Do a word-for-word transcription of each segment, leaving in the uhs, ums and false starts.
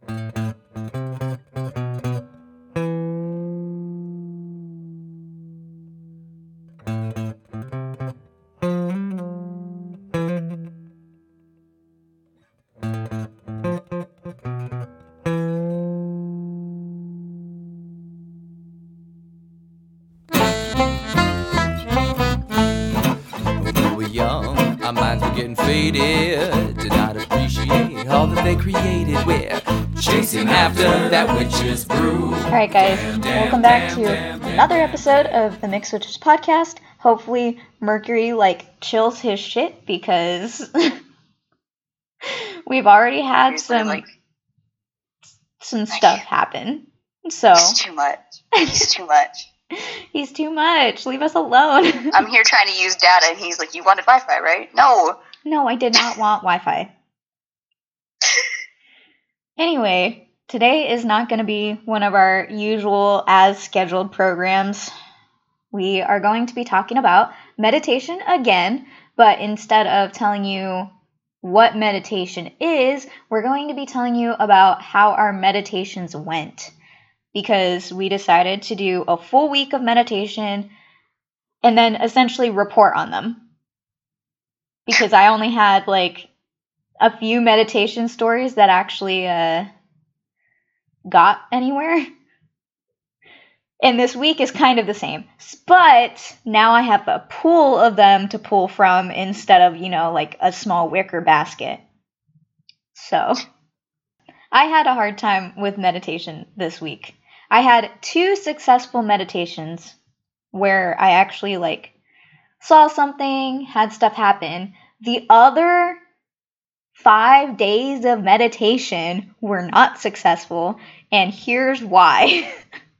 Getting faded, did not appreciate all that they created. We're chasing after that witch's brew. Alright guys, welcome back to another episode of the Mixed Witches podcast. Hopefully Mercury like chills his shit because we've already had some like, some stuff happen. So He's too much. He's too much. He's too much. Leave us alone. I'm here trying to use data and he's like, you wanted Wi-Fi, right? No. No, I did not want Wi-Fi. Anyway, today is not going to be one of our usual as scheduled programs. We are going to be talking about meditation again, but instead of telling you what meditation is, we're going to be telling you about how our meditations went. Because we decided to do a full week of meditation and then essentially report on them. Because I only had like a few meditation stories that actually uh, got anywhere. And this week is kind of the same. But now I have a pool of them to pull from instead of, you know, like a small wicker basket. So I had a hard time with meditation this week. I had two successful meditations where I actually like saw something, had stuff happen. The other five days of meditation were not successful, and here's why.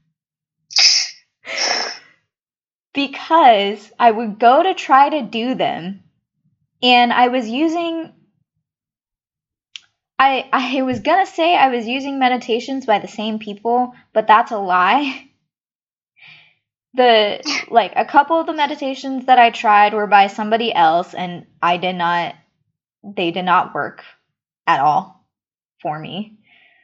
Because I would go to try to do them, and I was using... I, I was going to say I was using meditations by the same people, but that's a lie. The, like, a couple of the meditations that I tried were by somebody else, and I did not, they did not work at all for me.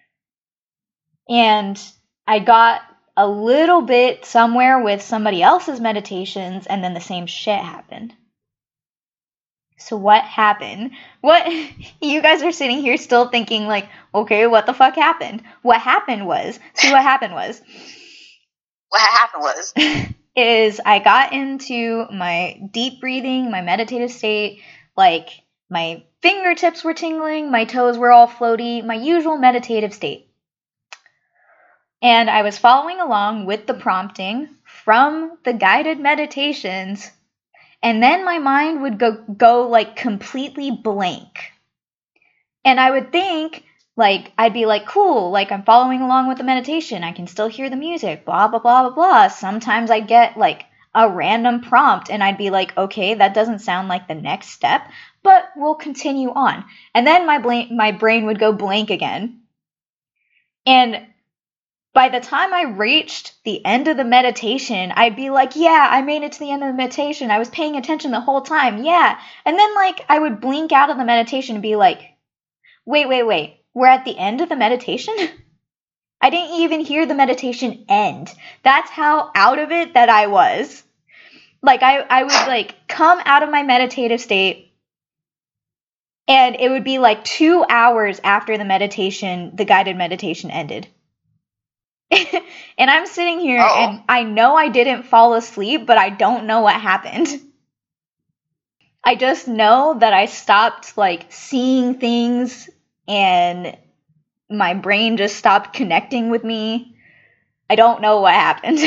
And I got a little bit somewhere with somebody else's meditations, and then the same shit happened. So what happened? What, you guys are sitting here still thinking like, okay, what the fuck happened? What happened was, see what happened was. What happened was. is I got into my deep breathing, my meditative state, like my fingertips were tingling, my toes were all floaty, my usual meditative state. And I was following along with the prompting from the guided meditations. And then my mind would go, go like completely blank. And I would think, like, I'd be like, cool, like I'm following along with the meditation. I can still hear the music, blah, blah, blah, blah, blah. Sometimes I'd get like a random prompt and I'd be like, okay, that doesn't sound like the next step, but we'll continue on. And then my, blank, my brain would go blank again. And by the time I reached the end of the meditation, I'd be like, yeah, I made it to the end of the meditation. I was paying attention the whole time. Yeah. And then like I would blink out of the meditation and be like, wait, wait, wait. We're at the end of the meditation? I didn't even hear the meditation end. That's how out of it that I was. Like I, I would like come out of my meditative state and it would be like two hours after the meditation, the guided meditation ended. And I'm sitting here oh. and I know I didn't fall asleep, but I don't know what happened. I just know that I stopped like seeing things and my brain just stopped connecting with me. I don't know what happened.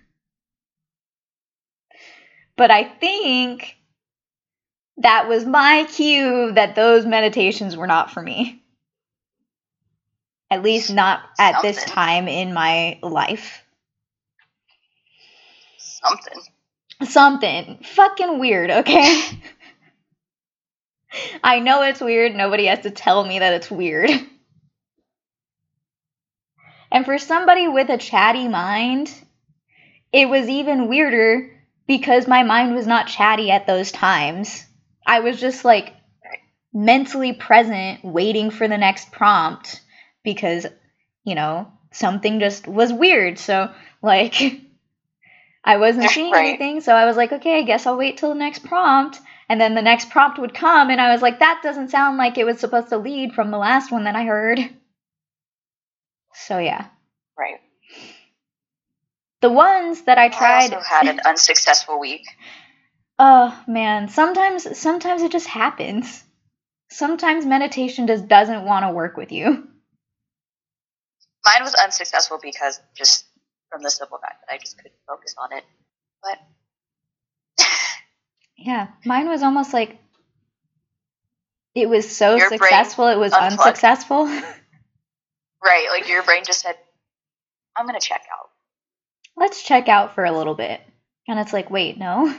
But I think that was my cue that those meditations were not for me. At least not at Something. This time in my life. Something. Something. Fucking weird, okay? I know it's weird. Nobody has to tell me that it's weird. And for somebody with a chatty mind, it was even weirder because my mind was not chatty at those times. I was just like mentally present, waiting for the next prompt. Because you know, something just was weird. So, like, I wasn't seeing Right. anything. So I was like, okay, I guess I'll wait till the next prompt. And then the next prompt would come, and I was like, that doesn't sound like it was supposed to lead from the last one that I heard. So, yeah. Right. The ones that I tried. I also had an unsuccessful week. Oh, man. Sometimes, sometimes it just happens. Sometimes meditation just doesn't want to work with you. Mine was unsuccessful because just from the simple fact that I just couldn't focus on it. But yeah, mine was almost like it was so Your brain successful, it was unplugged. unsuccessful. right, like your brain just said, I'm gonna check out. Let's check out for a little bit. And it's like, wait, no.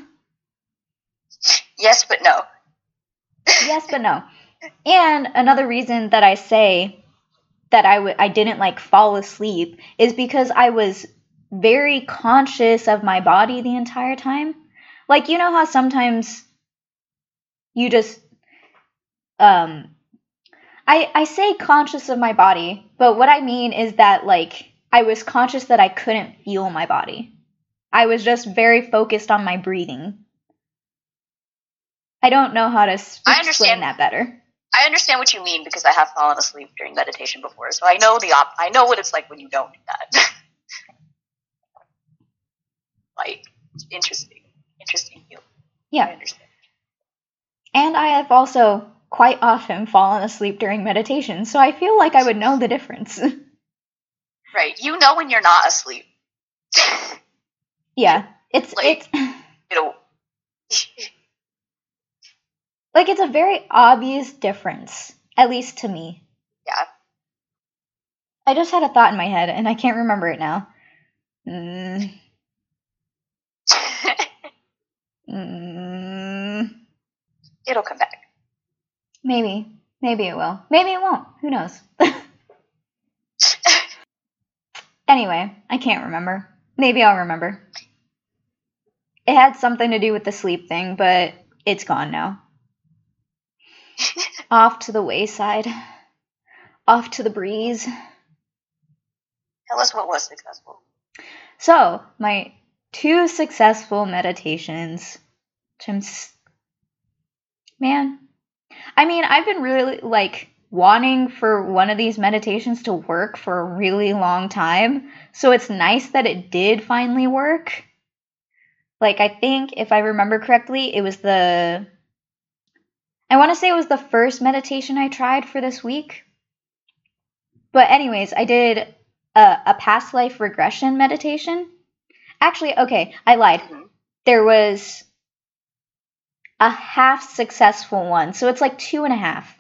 Yes, but no. Yes, but no. And another reason that I say that I w- I didn't like fall asleep is because I was very conscious of my body the entire time. Like, you know how sometimes you just um I I say conscious of my body, but what I mean is that like I was conscious that I couldn't feel my body. I was just very focused on my breathing. I don't know how to s- I explain understand. that better. I understand what you mean because I have fallen asleep during meditation before, so I know the op- I know what it's like when you don't do that. Like, interesting, interesting you. I Yeah. understand. And I have also quite often fallen asleep during meditation, so I feel like I would know the difference. Right, you know when you're not asleep. Yeah. It's Like- it's It'll. like it's a very obvious difference, at least to me. Yeah. I just had a thought in my head and I can't remember it now. Mm, mm, It'll come back. maybe. Maybe it will. Maybe it won't. Who knows? Anyway, I can't remember. Maybe I'll remember. It had something to do with the sleep thing, but it's gone now. Off to the wayside. Off to the breeze. Tell us what was successful. So, my two successful meditations, which I'm, s- man, I mean, I've been really, like, wanting for one of these meditations to work for a really long time, so it's nice that it did finally work. Like, I think, if I remember correctly, it was the, I want to say it was the first meditation I tried for this week. But anyways, I did a, a past life regression meditation. Actually, okay, I lied. Mhm. There was a half successful one, so it's like two and a half.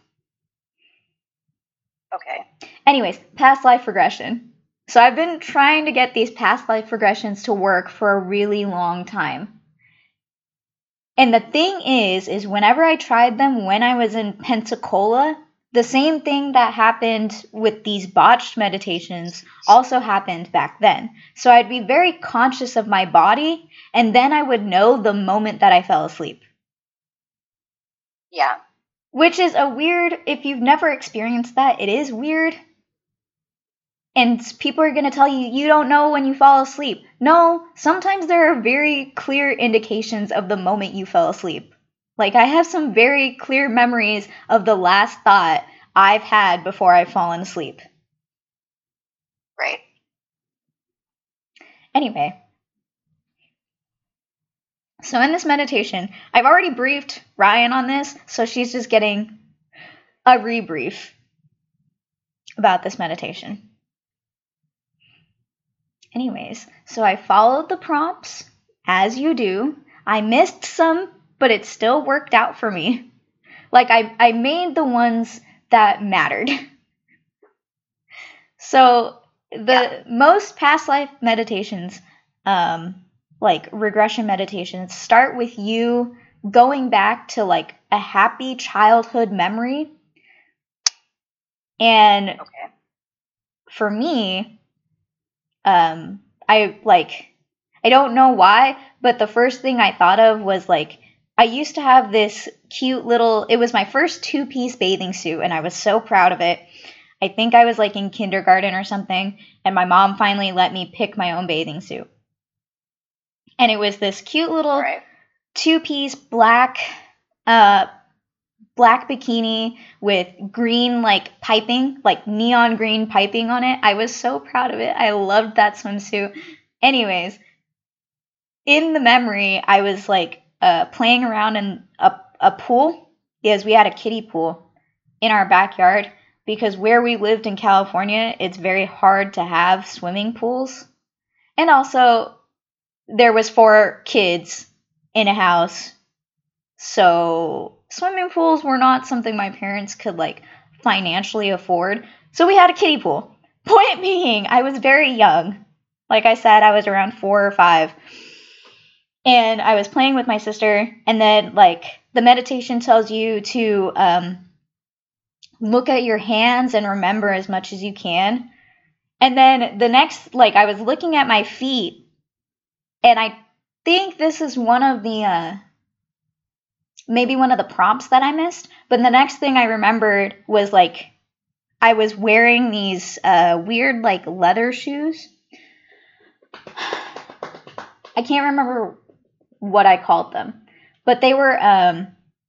Okay. Anyways, past life regression. So I've been trying to get these past life regressions to work for a really long time. And the thing is, is whenever I tried them when I was in Pensacola, the same thing that happened with these botched meditations also happened back then. So I'd be very conscious of my body, and then I would know the moment that I fell asleep. Yeah. Which is a weird, if you've never experienced that, it is weird. And people are going to tell you, you don't know when you fall asleep. No, sometimes there are very clear indications of the moment you fell asleep. Like, I have some very clear memories of the last thought I've had before I've fallen asleep. Right. Anyway. So in this meditation, I've already briefed Ryan on this, so she's just getting a rebrief about this meditation. Anyways, so I followed the prompts, as you do. I missed some, but it still worked out for me. Like, I, I made the ones that mattered. So, the Yeah. most past life meditations, um, like regression meditations, start with you going back to, like, a happy childhood memory. And Okay. for me, um, I, like, I don't know why, but the first thing I thought of was, like, I used to have this cute little, it was my first two-piece bathing suit, and I was so proud of it. I think I was like in kindergarten or something, and my mom finally let me pick my own bathing suit. And it was this cute little Right. two-piece black uh black bikini with green like piping, like neon green piping on it. I was so proud of it. I loved that swimsuit. Anyways, in the memory, I was like uh, playing around in a, a pool, because we had a kiddie pool in our backyard, because where we lived in California, it's very hard to have swimming pools. And also, there was four kids in a house, so swimming pools were not something my parents could like financially afford. So we had a kiddie pool. Point being, I was very young. Like I said, I was around four or five. And I was playing with my sister, and then like the meditation tells you to um, look at your hands and remember as much as you can. And then the next, like I was looking at my feet, and I think this is one of the, uh, maybe one of the prompts that I missed. But the next thing I remembered was like I was wearing these uh, weird like leather shoes. I can't remember what I called them, but they were um,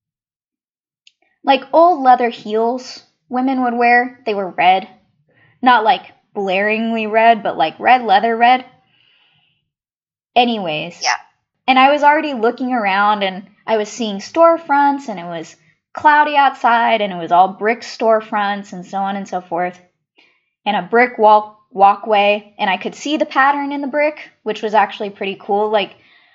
like old leather heels women would wear. They were red, not like blaringly red, but like red leather red. Anyways, Yeah. And I was already looking around, and I was seeing storefronts, and it was cloudy outside, and it was all brick storefronts and so on and so forth, and a brick walk walkway, and I could see the pattern in the brick, which was actually pretty cool. Like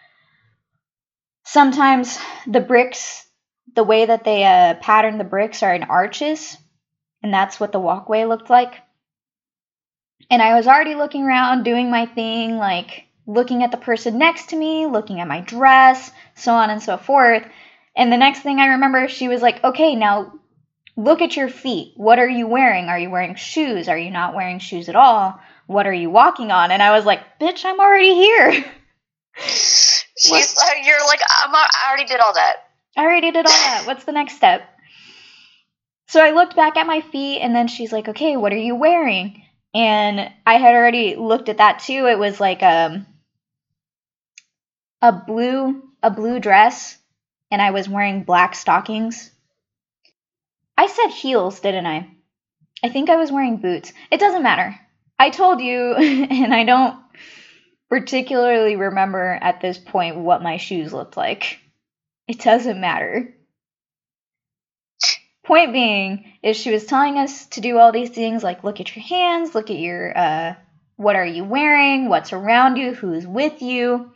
sometimes the bricks, the way that they uh, pattern the bricks are in arches, and that's what the walkway looked like. And I was already looking around, doing my thing, like looking at the person next to me, looking at my dress, so on and so forth. And the next thing I remember, she was like, okay, now look at your feet. What are you wearing? Are you wearing shoes? Are you not wearing shoes at all? What are you walking on? And I was like, bitch, I'm already here. She's like, you're like, I'm, I already did all that. I already did all that. What's the next step? So I looked back at my feet, and then she's like, okay, what are you wearing? And I had already looked at that too. It was like um, a blue a blue dress, and I was wearing black stockings. I said heels, didn't I? I think I was wearing boots. It doesn't matter. I told you, and I don't particularly remember at this point what my shoes looked like. It doesn't matter. Point being is she was telling us to do all these things, like look at your hands, look at your, uh, what are you wearing, what's around you, who's with you.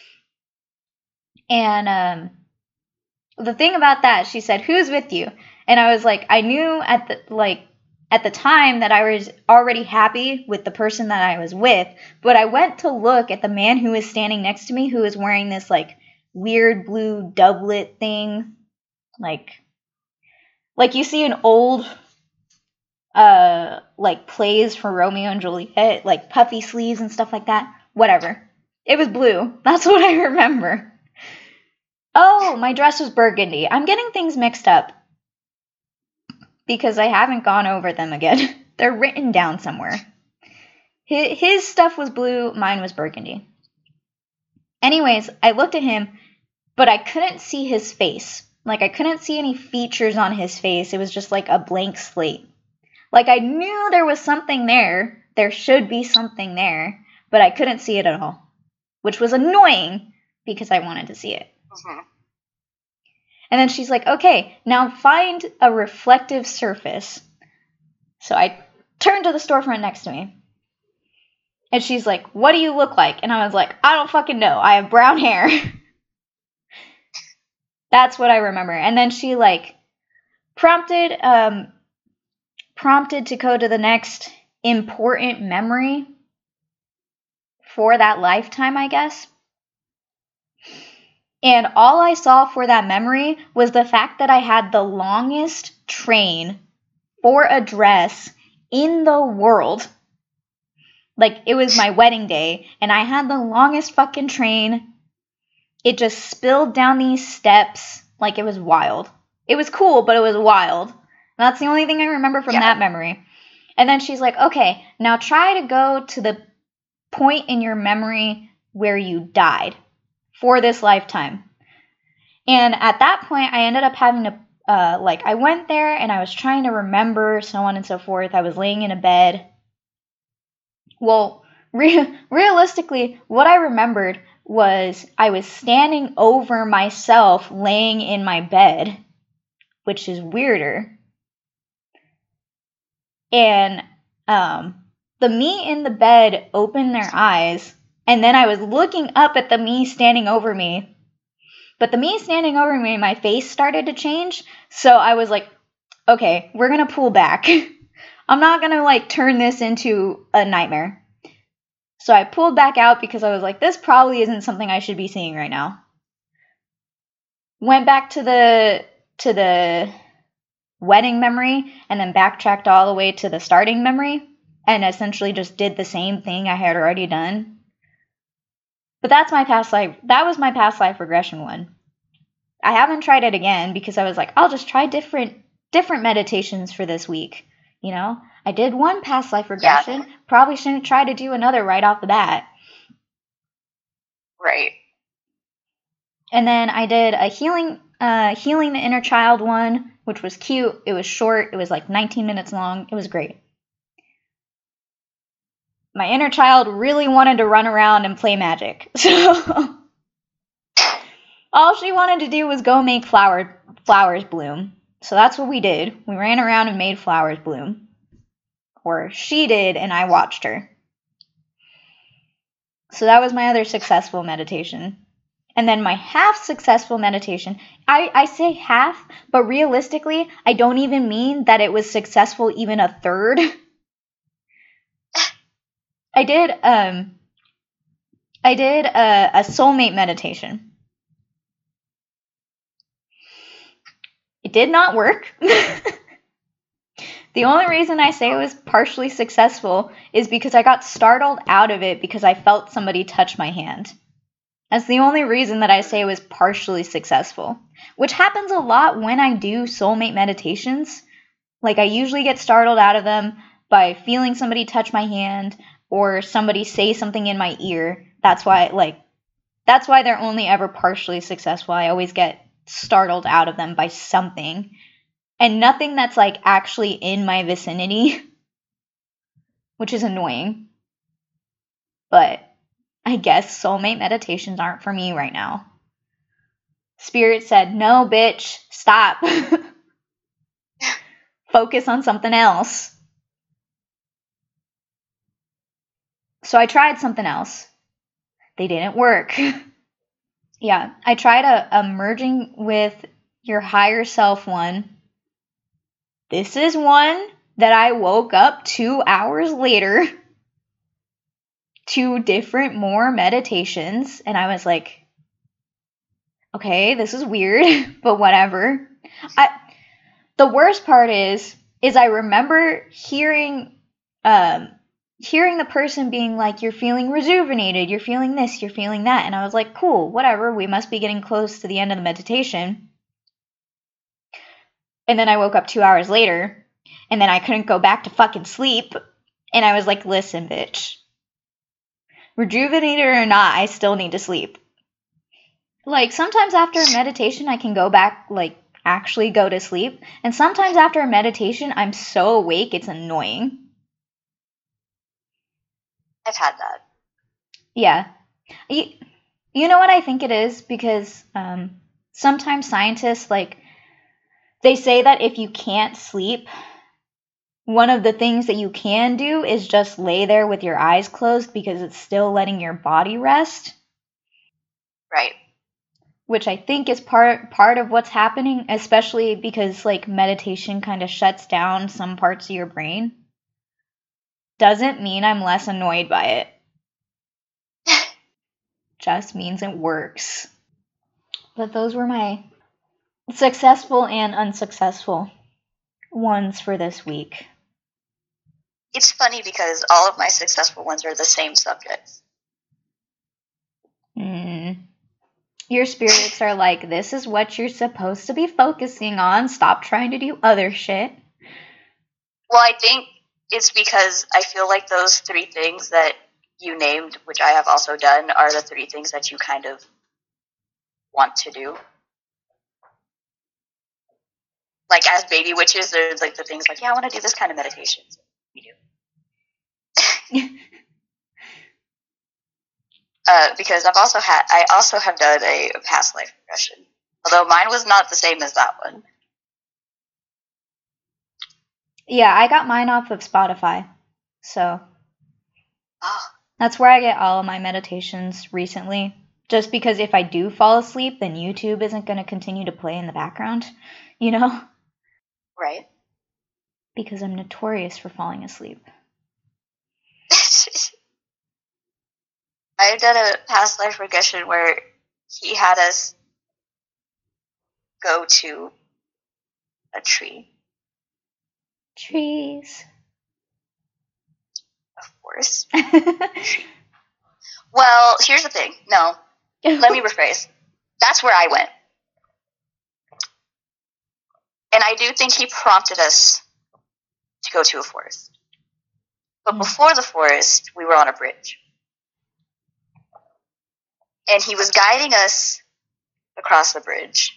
And um, the thing about that, she said, who's with you? And I was like, I knew at the, like, at the time that I was already happy with the person that I was with, but I went to look at the man who was standing next to me, who was wearing this, like, weird blue doublet thing, like, like you see in old, uh, like, plays for Romeo and Juliet, like, puffy sleeves and stuff like that. Whatever. It was blue. That's what I remember. Oh, my dress was burgundy. I'm getting things mixed up because I haven't gone over them again. They're written down somewhere. His, his stuff was blue, mine was burgundy. Anyways, I looked at him, but I couldn't see his face. Like, I couldn't see any features on his face. It was just like a blank slate. Like, I knew there was something there. There should be something there, but I couldn't see it at all, which was annoying because I wanted to see it. Mm-hmm. And then she's like, okay, now find a reflective surface. So I turned to the storefront next to me. And she's like, what do you look like? And I was like, I don't fucking know. I have brown hair. That's what I remember. And then she like prompted um, prompted to go to the next important memory for that lifetime, I guess. And all I saw for that memory was the fact that I had the longest train for a dress in the world. Like, it was my wedding day, and I had the longest fucking train. It just spilled down these steps. Like, it was wild. It was cool, but it was wild. And that's the only thing I remember from yeah. that memory. And then she's like, okay, now try to go to the point in your memory where you died for this lifetime. And at that point, I ended up having to, uh, like, I went there and I was trying to remember, so on and so forth. I was laying in a bed. Well, re- realistically, what I remembered was I was standing over myself laying in my bed, which is weirder. And um, the me in the bed opened their eyes, and then I was looking up at the me standing over me. But the me standing over me, my face started to change, so I was like, okay, we're gonna pull back. I'm not gonna, like, turn this into a nightmare. So I pulled back out because I was like, this probably isn't something I should be seeing right now. Went back to the to the wedding memory and then backtracked all the way to the starting memory and essentially just did the same thing I had already done. But that's my past life. That was my past life regression one. I haven't tried it again because I was like, I'll just try different different meditations for this week. You know, I did one past life regression. Yeah. Probably shouldn't try to do another right off the bat. Right. And then I did a healing, uh, healing the inner child one, which was cute. It was short. It was like nineteen minutes long. It was great. My inner child really wanted to run around and play magic. So all she wanted to do was go make flower, flowers bloom. So that's what we did. We ran around and made flowers bloom. Or she did, and I watched her. So that was my other successful meditation. And then my half successful meditation, I, I say half, but realistically, I don't even mean that it was successful even a third. I did um I did a, a soulmate meditation. It did not work. The only reason I say it was partially successful is because I got startled out of it because I felt somebody touch my hand. That's the only reason that I say it was partially successful, which happens a lot when I do soulmate meditations. Like, I usually get startled out of them by feeling somebody touch my hand or somebody say something in my ear. That's why, like, that's why they're only ever partially successful. I always get startled out of them by something. And nothing that's, like, actually in my vicinity, which is annoying. But I guess soulmate meditations aren't for me right now. Spirit said, no, bitch, stop. Focus on something else. So I tried something else. They didn't work. Yeah, I tried a, a merging with your higher self one. This is one that I woke up two hours later to different more meditations, and I was like, okay, this is weird, but whatever. I the worst part is is I remember hearing um hearing the person being like, you're feeling rejuvenated, you're feeling this, you're feeling that, and I was like, cool, whatever, we must be getting close to the end of the meditation. And then I woke up two hours later, and then I couldn't go back to fucking sleep, and I was like, listen, bitch. Rejuvenated or not, I still need to sleep. Like, sometimes after a meditation, I can go back, like, actually go to sleep. And sometimes after a meditation, I'm so awake, it's annoying. I've had that. Yeah. You, you know what I think it is? Because um, sometimes scientists, like, they say that if you can't sleep, one of the things that you can do is just lay there with your eyes closed because it's still letting your body rest. Right. Which I think is part part of what's happening, especially because, like, meditation kind of shuts down some parts of your brain. Doesn't mean I'm less annoyed by it. Just means it works. But those were my successful and unsuccessful ones for this week. It's funny because all of my successful ones are the same subjects. Hmm. Your spirits are like, this is what you're supposed to be focusing on. Stop trying to do other shit. Well, I think it's because I feel like those three things that you named, which I have also done, are the three things that you kind of want to do. Like, as baby witches, there's like the things like, yeah, I want to do this kind of meditation. So we do. uh, because I've also had, I also have done a past life regression, although mine was not the same as that one. Yeah, I got mine off of Spotify, so Oh, that's where I get all of my meditations recently. Just because if I do fall asleep, then YouTube isn't going to continue to play in the background, you know? right. Because I'm notorious for falling asleep. I've done a past life regression where he had us go to a tree, Trees. of course. Well, here's the thing. No, let me rephrase. That's where I went. And I do think he prompted us to go to a forest. But Mm. before the forest, we were on a bridge. And he was guiding us across the bridge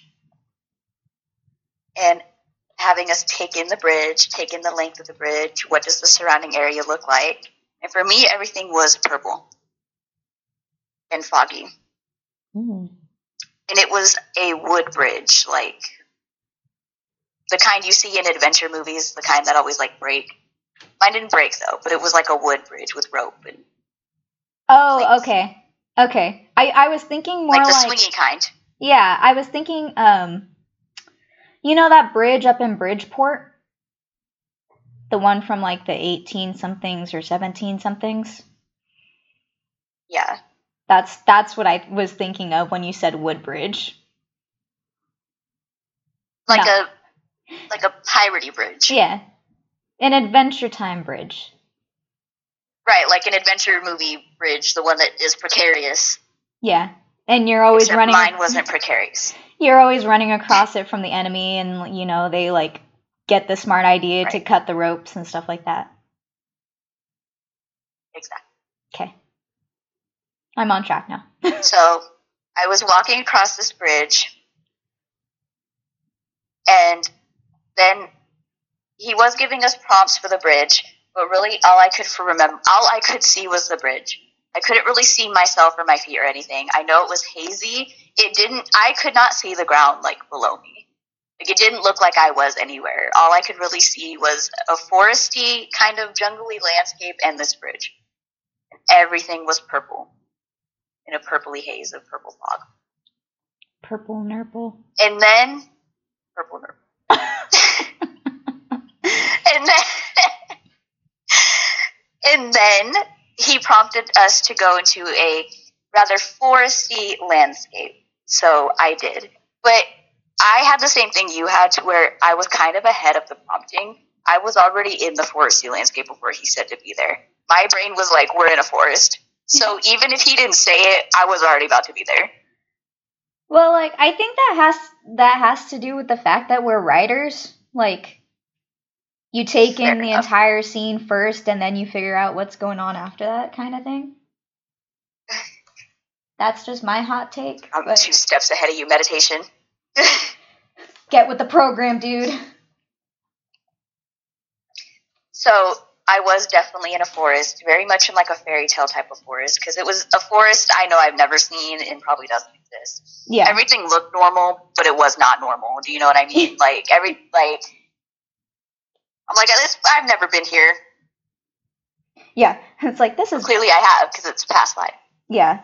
and having us take in the bridge, take in the length of the bridge, what does the surrounding area look like. And for me, everything was purple and foggy. Mm. And it was a wood bridge, like the kind you see in adventure movies, the kind that always like break. Mine didn't break though, but it was like a wood bridge with rope and Oh, Thanks. okay. Okay. I, I was thinking more like the like... swingy kind. Yeah, I was thinking, um... you know that bridge up in Bridgeport? The one from like the eighteen-somethings or seventeen-somethings? Yeah. That's that's what I was thinking of when you said Woodbridge. Like No. a like a piratey bridge. Yeah. An Adventure Time bridge. Right, like an adventure movie bridge, the one that is precarious. Yeah. And you're always Except running mine wasn't precarious. You're always running across it from the enemy, and you know, they like get the smart idea Right. to cut the ropes and stuff like that. Exactly. Okay. I'm on track now. So I was walking across this bridge, and then he was giving us prompts for the bridge, but really all I could for remember, all I could see was the bridge. I couldn't really see myself or my feet or anything. I know it was hazy. It didn't. I could not see the ground like below me. Like it didn't look like I was anywhere. All I could really see was a foresty kind of jungly landscape and this bridge. And everything was purple, in a purpley haze of purple fog. Purple nurple. And then purple nurple. and then and then he prompted us to go into a rather foresty landscape. So I did. But I had the same thing you had, to where I was kind of ahead of the prompting. I was already in the foresty landscape before he said to be there. My brain was like, we're in a forest. So even if he didn't say it, I was already about to be there. Well, like I think that has that has to do with the fact that we're writers. Like you take Fair in the enough. entire scene first and then you figure out what's going on after that kind of thing. That's just my hot take. I'm But two steps ahead of you, meditation. get with the program, dude. So I was definitely in a forest, very much in like a fairy tale type of forest, because it was a forest I know I've never seen and probably doesn't exist. Yeah. Everything looked normal, but it was not normal. Do you know what I mean? Like every like, I'm like, this, I've never been here. Yeah. It's like this is Clearly, I have because it's past life. yeah.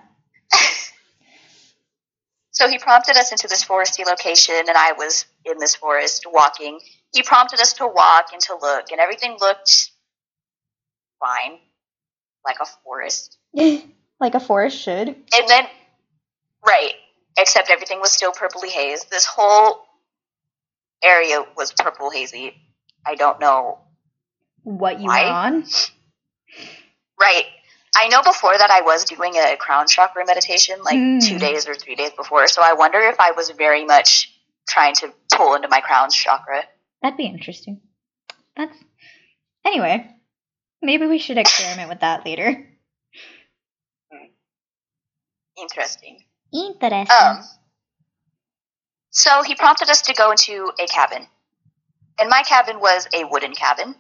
So he prompted us into this foresty location, and I was in this forest walking. He prompted us to walk and to look, and everything looked fine, like a forest. Like a forest should. And then, right, except everything was still purpley haze. This whole area was purple hazy. I don't know. What you Why? were on? Right. I know before that I was doing a crown chakra meditation like Hmm. two days or three days before, so I wonder if I was very much trying to pull into my crown chakra. That'd be interesting. That's anyway. Maybe we should experiment with that later. Interesting. Interesting. Um, so he prompted us to go into a cabin. And my cabin was a wooden cabin.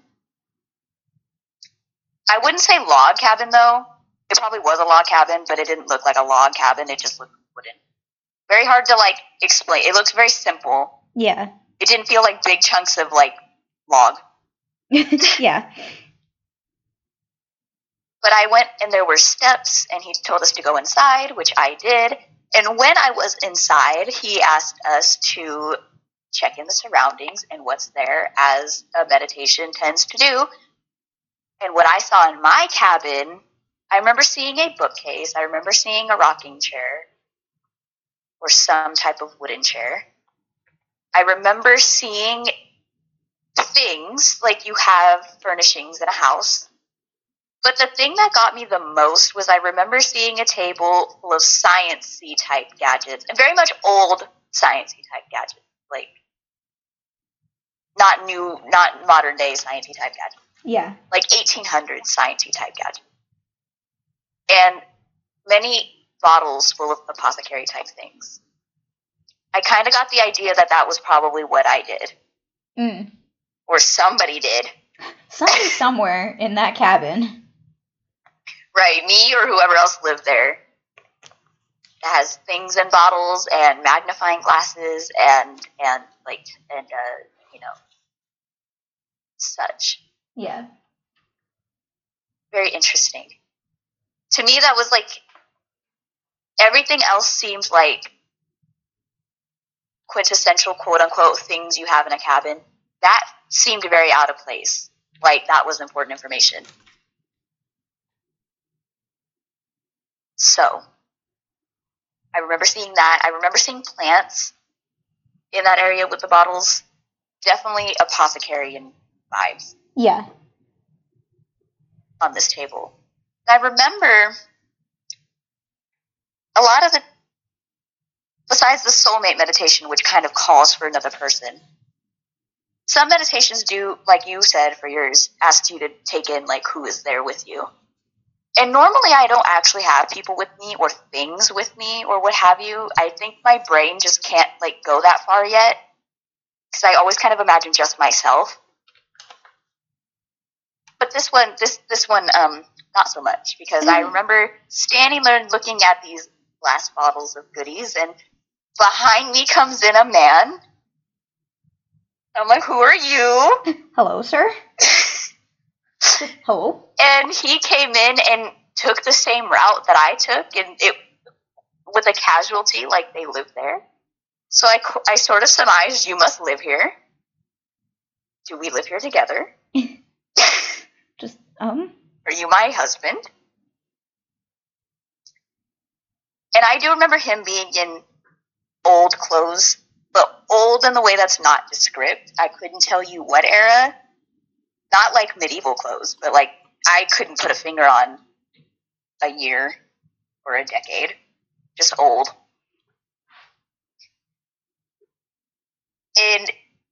I wouldn't say log cabin, though. It probably was a log cabin, but it didn't look like a log cabin. It just looked wooden. Very hard to, like, explain. It looks very simple. Yeah. It didn't feel like big chunks of, like, log. Yeah. But I went, and there were steps, and he told us to go inside, which I did. And when I was inside, he asked us to check in the surroundings and what's there, as a meditation tends to do. And what I saw in my cabin, I remember seeing a bookcase. I remember seeing a rocking chair or some type of wooden chair. I remember seeing things like you have furnishings in a house. But the thing that got me the most was I remember seeing a table full of science-y type gadgets, and very much old science-y type gadgets, like not new, not modern day science-y type gadgets. Yeah. Like eighteen hundreds science-y type gadgets. And many bottles full of apothecary type things. I kind of got the idea that that was probably what I did. Mm. Or somebody did. Somebody somewhere in that cabin. Right, me or whoever else lived there. It has things in bottles and magnifying glasses and, and like, and, uh, you know, such. Yeah. Very interesting. To me, that was like, everything else seemed like quintessential, quote-unquote, things you have in a cabin. That seemed very out of place. Like, that was important information. So, I remember seeing that. I remember seeing plants in that area with the bottles. Definitely apothecarian vibes. Yeah. On this table. I remember a lot of the, besides the soulmate meditation, which kind of calls for another person, some meditations do, like you said for yours, ask you to take in, like, who is there with you. And normally I don't actually have people with me or things with me or what have you. I think my brain just can't, like, go that far yet. Because I always kind of imagine just myself. But this one, this this one, um, not so much. Because I remember standing there looking at these glass bottles of goodies, and behind me comes in a man. I'm like, who are you? Hello, sir. Hello. And he came in and took the same route that I took, and it with a casualty, like they lived there. So I, I sort of surmised, you must live here. Do we live here together? Just, um... Are you my husband? And I do remember him being in old clothes, but old in the way that's not descript. I couldn't tell you what era. Not like medieval clothes, but like I couldn't put a finger on a year or a decade. Just old. And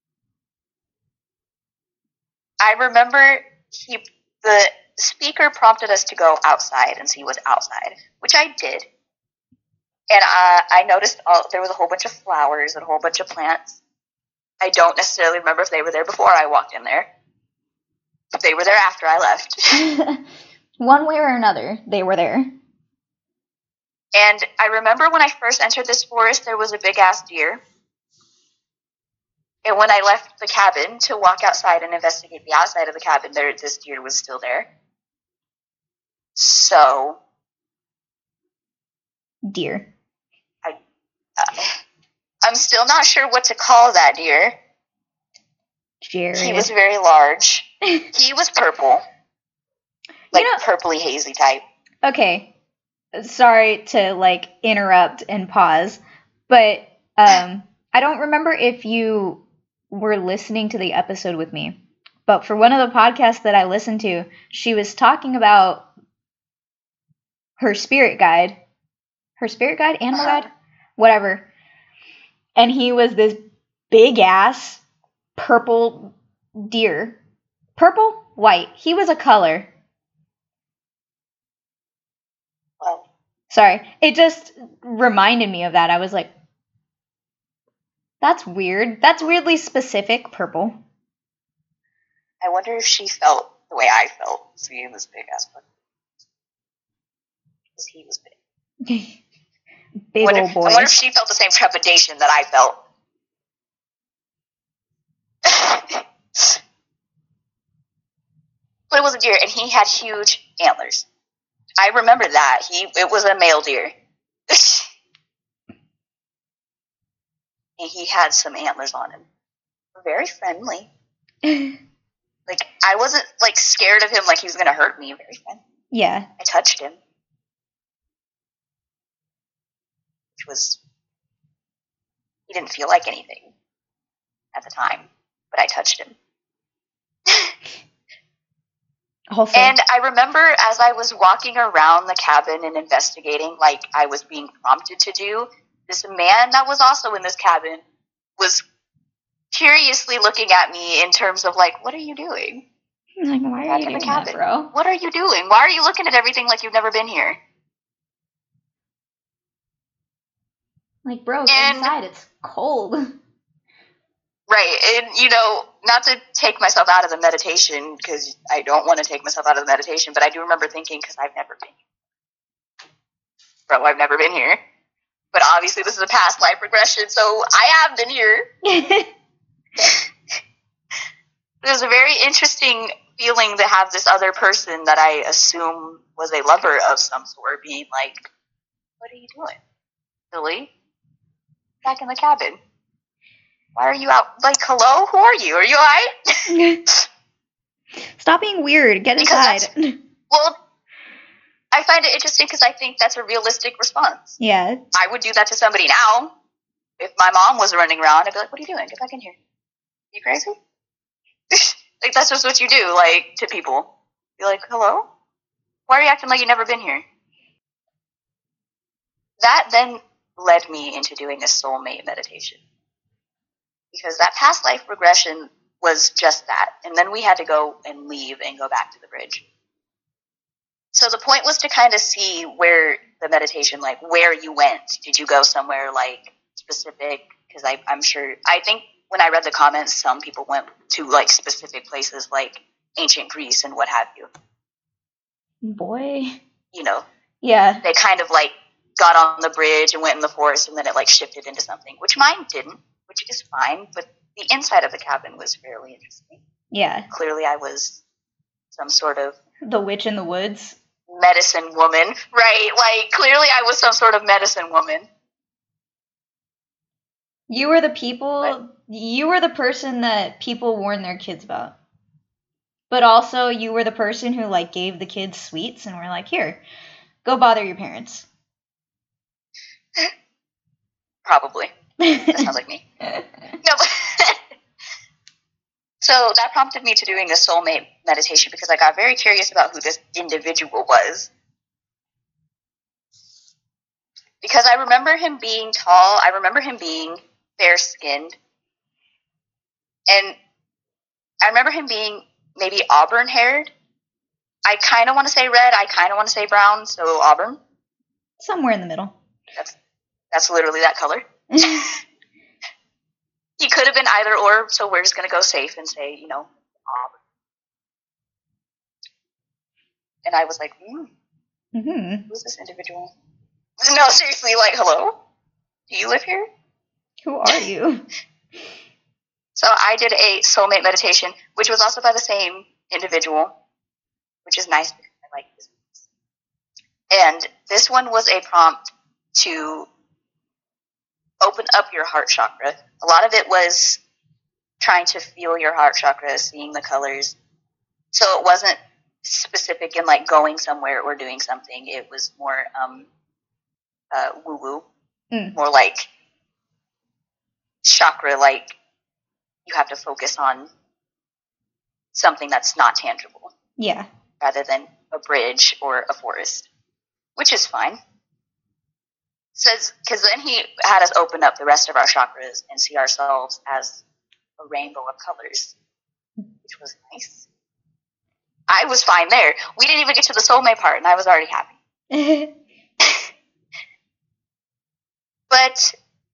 I remember he, the speaker prompted us to go outside and see what's outside, which I did. And uh, I noticed all, there was a whole bunch of flowers and a whole bunch of plants. I don't necessarily remember if they were there before I walked in there. But they were there after I left. One way or another, they were there. And I remember when I first entered this forest, there was a big-ass deer. And when I left the cabin to walk outside and investigate the outside of the cabin, there this deer was still there. So... Deer. I, uh, I'm still not sure what to call that deer. Jared. He was very large. He was purple. Like, you know, purpley hazy type. Okay. Sorry to, like, interrupt and pause, but um, I don't remember if you were listening to the episode with me, but for one of the podcasts that I listened to, she was talking about her spirit guide. Her spirit guide? Animal uh-huh. guide? Whatever. And he was this big-ass purple deer. Purple? White. He was a color. Sorry. It just reminded me of that. I was like, that's weird. That's weirdly specific, purple. I wonder if she felt the way I felt seeing this big ass book. Because he was big. Big wonder, old boy. I wonder if she felt the same trepidation that I felt. But it was a deer, and he had huge antlers. I remember that. He It was a male deer. And he had some antlers on him. Very friendly. Like, I wasn't, like, scared of him like he was going to hurt me. Very friendly. Yeah. I touched him. Which was... He didn't feel like anything at the time. But I touched him. Also. And I remember as I was walking around the cabin and investigating, like I was being prompted to do, this man that was also in this cabin was curiously looking at me in terms of like, what are you doing? Like, why are you doing that, bro? What are you doing? Why are you looking at everything like you've never been here? Like, bro, go and, inside. It's cold. Right. And, you know, not to take myself out of the meditation, because I don't want to take myself out of the meditation, but I do remember thinking, because I've never been here. Bro, I've never been here. But obviously this is a past life regression, so I have been here. It was a very interesting feeling to have this other person that I assume was a lover of some sort being like, what are you doing, Billy? Back in the cabin. Why are you out? Like, hello? Who are you? Are you alright? Stop being weird. Get because inside. Well, I find it interesting because I think that's a realistic response. Yeah. I would do that to somebody now. If my mom was running around, I'd be like, what are you doing? Get back in here. You crazy? Like, that's just what you do, like, to people. You're like, hello? Why are you acting like you've never been here? That then led me into doing a soulmate meditation. Because that past life regression was just that. And then we had to go and leave and go back to the bridge. So the point was to kind of see where the meditation, like, where you went. Did you go somewhere, like, specific? Because I'm sure, I think when I read the comments, some people went to, like, specific places, like ancient Greece and what have you. Boy. You know? Yeah. They kind of, like, got on the bridge and went in the forest, and then it, like, shifted into something, which mine didn't. Which is fine, but the inside of the cabin was fairly interesting. Yeah. Clearly I was some sort of... The witch in the woods. Medicine woman. Right, like, clearly I was some sort of medicine woman. You were the people... What? You were the person that people warned their kids about. But also, you were the person who, like, gave the kids sweets and were like, here, go bother your parents. Probably. That sounds like me. No, but so that prompted me to doing a soulmate meditation because I got very curious about who this individual was. Because I remember him being tall. I remember him being fair-skinned. And I remember him being maybe auburn-haired. I kind of want to say red. I kind of want to say brown, so auburn. Somewhere in the middle. That's, that's literally that color. He could have been either or, so we're just going to go safe and say, you know, auburn. And I was like, hmm, mm-hmm. Who's this individual? No, seriously, like, hello? Do you live here? Who are you? So I did a soulmate meditation, which was also by the same individual, which is nice because I like this. And this one was a prompt to open up your heart chakra. A lot of it was trying to feel your heart chakra, seeing the colors. So it wasn't specific in like going somewhere or doing something. It was more um, uh, woo-woo, mm. more like chakra, like you have to focus on something that's not tangible. Yeah. Rather than a bridge or a forest, which is fine. Says because then he had us open up the rest of our chakras and see ourselves as a rainbow of colors, which was nice. I was fine there. We didn't even get to the soulmate part, and I was already happy. But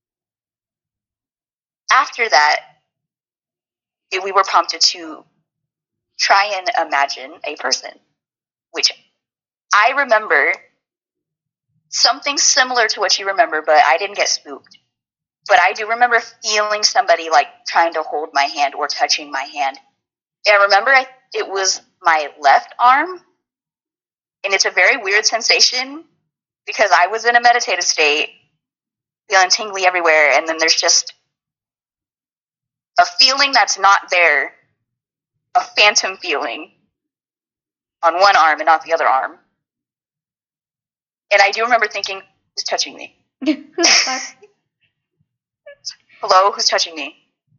after that, it, we were prompted to try and imagine a person, which I remember something similar to what you remember, but I didn't get spooked. But I do remember feeling somebody like trying to hold my hand or touching my hand. And I remember I, it was my left arm, and it's a very weird sensation because I was in a meditative state, feeling tingly everywhere, and then there's just a feeling that's not there, a phantom feeling on one arm and not the other arm. And I do remember thinking, who's touching me? Who the fuck? Hello, who's touching me?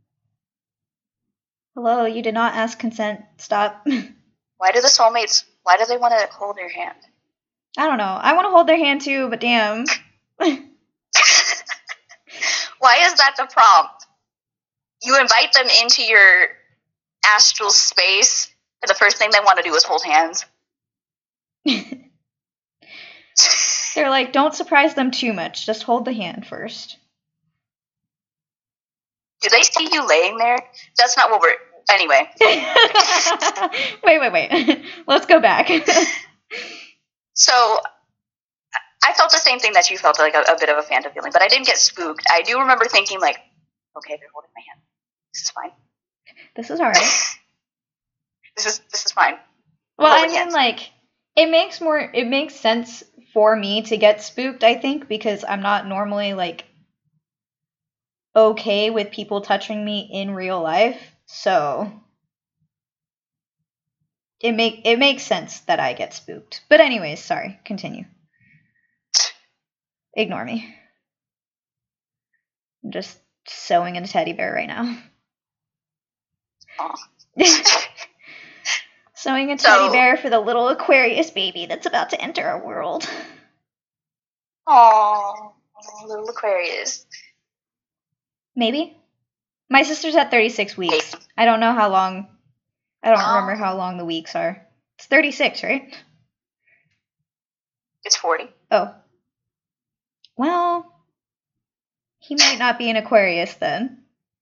Hello, you did not ask consent. Stop. Why do the soulmates, why do they want to hold your hand? I don't know. I want to hold their hand too, but damn. Why is that the prompt? You invite them into your astral space, and the first thing they want to do is hold hands. They're like, don't surprise them too much. Just hold the hand first. Do they see you laying there? That's not what we're... Anyway. wait, wait, wait. Let's go back. So, I felt the same thing that you felt, like a, a bit of a phantom feeling, but I didn't get spooked. I do remember thinking, like, okay, they're holding my hand. This is fine. This is alright. this is this is fine. Well, I Holding mean, hands. like, it makes more... It makes sense for me to get spooked, I think, because I'm not normally, like, okay with people touching me in real life, so it make it makes sense that I get spooked. But anyways, sorry, continue. Ignore me. I'm just sewing in a teddy bear right now. Sewing a teddy So- bear for the little Aquarius baby that's about to enter our world. Aww, little Aquarius. Maybe. My sister's at thirty-six weeks. I don't know how long. I don't Oh. remember how long the weeks are. It's thirty-six, right? It's forty. Oh. Well, he might not be an Aquarius then.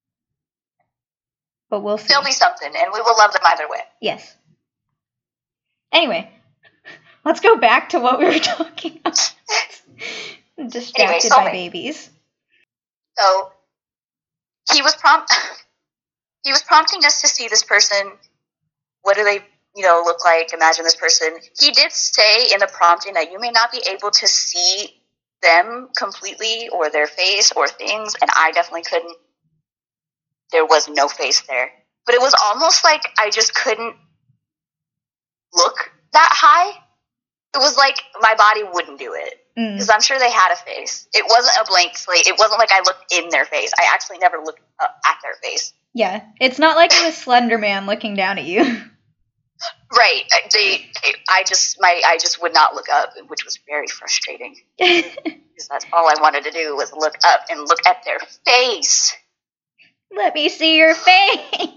But we'll see. There'll be something, and we will love them either way. Yes. Anyway, let's go back to what we were talking about. I'm distracted by soulmate. babies. So he was prompt. He was prompting us to see this person. What do they, you know, look like? Imagine this person. He did say in the prompting that you may not be able to see them completely, or their face, or things, and I definitely couldn't. There was no face there, but it was almost like I just couldn't look that high. It was like my body wouldn't do it. Mm. Because I'm sure they had a face. It wasn't a blank slate. It wasn't like I looked in their face. I actually never looked uh, at their face. Yeah, it's not like it was Slender Man looking down at you. Right. I- They. they I just. My. I just would not look up, which was very frustrating. Because that's all I wanted to do was look up and look at their face. Let me see your face.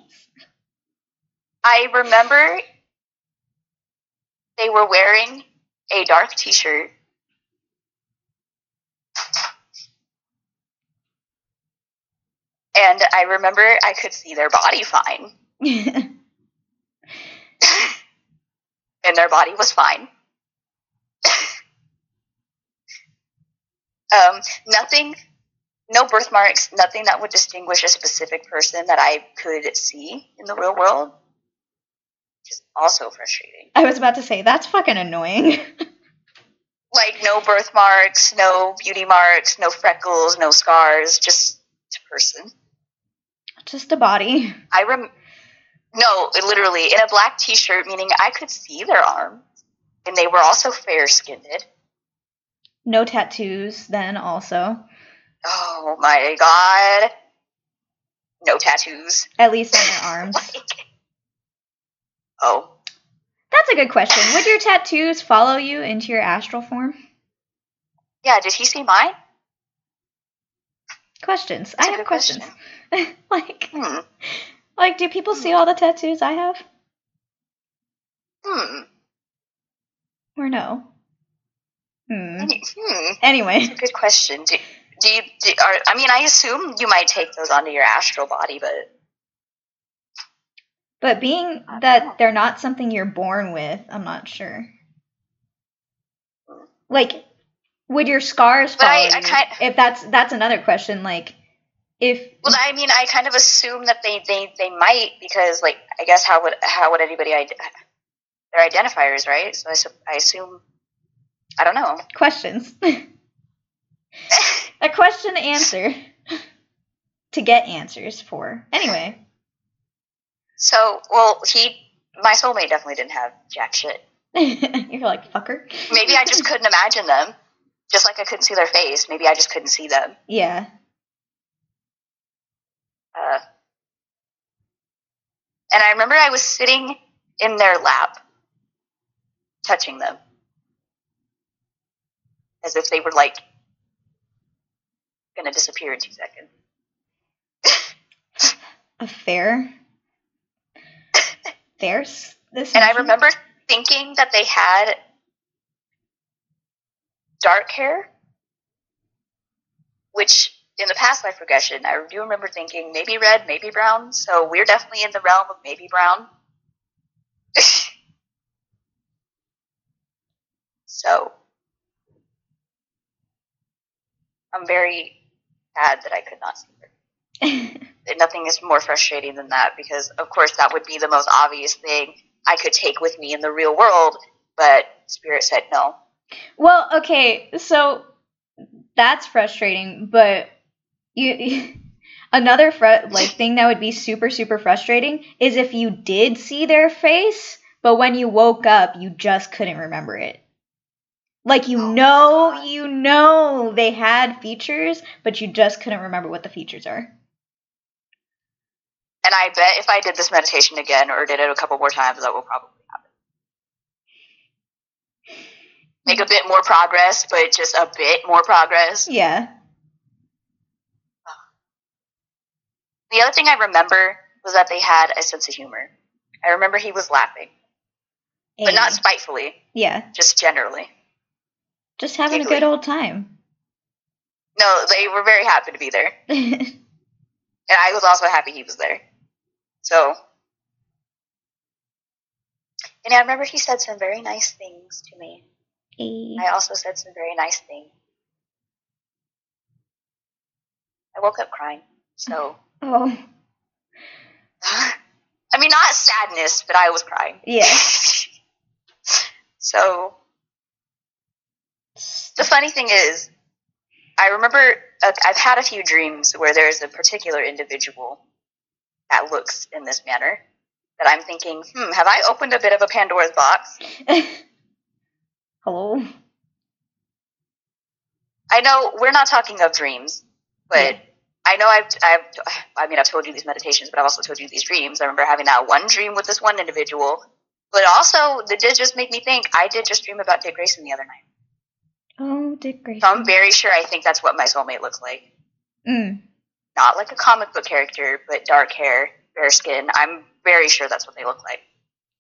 I remember they were wearing a dark T-shirt. And I remember I could see their body fine. And their body was fine. um, nothing, no birthmarks, nothing that would distinguish a specific person that I could see in the real world. Which is also frustrating. I was about to say, that's fucking annoying. Like, no birthmarks, no beauty marks, no freckles, no scars, just a person. Just a body. I rem. No, literally, in a black T-shirt, meaning I could see their arms, and they were also fair-skinned. No tattoos, then, also. Oh my god! No tattoos. At least on their arms. Oh, That's a good question. Would your tattoos follow you into your astral form? yeah. Did he see mine? Questions. That's I a have good questions. like, Hmm. like, do people see all the tattoos I have? Hmm. Or no? Hmm. Hmm. Anyway. Good question. Do, do you? Do, are, I mean, I assume you might take those onto your astral body, but But being that they're not something you're born with, I'm not sure. Like, would your scars But follow I- you? I kind- If that's that's another question. Like, if well, I mean, I kind of assume that they, they, they might because, like, I guess how would how would anybody ide- they're identifiers, right? So I, su- I assume I don't know. questions, a question to answer, to get answers for. Anyway, So, well, he, my soulmate definitely didn't have jack shit. you're like fucker. Maybe I just couldn't imagine them. Just like I couldn't see their face. Maybe I just couldn't see them. Yeah. Uh, and I remember I was sitting in their lap, touching them. As if they were, like, going to disappear in two seconds. A fair. Fair's this. And I remember thinking that they had dark hair, which in the past life regression, I do remember thinking maybe red, maybe brown. So we're definitely in the realm of maybe brown. So I'm very sad that I could not see her. Nothing is more frustrating than that because, of course, that would be the most obvious thing I could take with me in the real world, but Spirit said no. Well, okay, so that's frustrating, but you another fr- like thing that would be super super frustrating is if you did see their face, but when you woke up, you just couldn't remember it. Like you Oh my know, God. you know they had features, but you just couldn't remember what the features are. And I bet if I did this meditation again or did it a couple more times, that will probably happen. Make a bit more progress, but just a bit more progress. Yeah. The other thing I remember was that they had a sense of humor. I remember he was laughing, but not Hey. spitefully, Yeah. just generally. Just having a Giggly. good old time. No, they were very happy to be there. And I was also happy he was there. So, and I remember he said some very nice things to me. Hey. I also said some very nice things. I woke up crying, so. Oh. I mean, not sadness, but I was crying. Yeah. So, the funny thing is, I remember uh, I've had a few dreams where there's a particular individual that looks in this manner that I'm thinking, hmm, have I opened a bit of a Pandora's box? Hello. I know we're not talking of dreams, but Yeah. I know I've, I've, I mean, I've told you these meditations, but I've also told you these dreams. I remember having that one dream with this one individual, but also that did just make me think I did just dream about Dick Grayson the other night. Oh, Dick Grayson. So I'm very sure I think that's what my soulmate looks like. Mm. Not like a comic book character, but dark hair, fair skin. I'm very sure that's what they look like.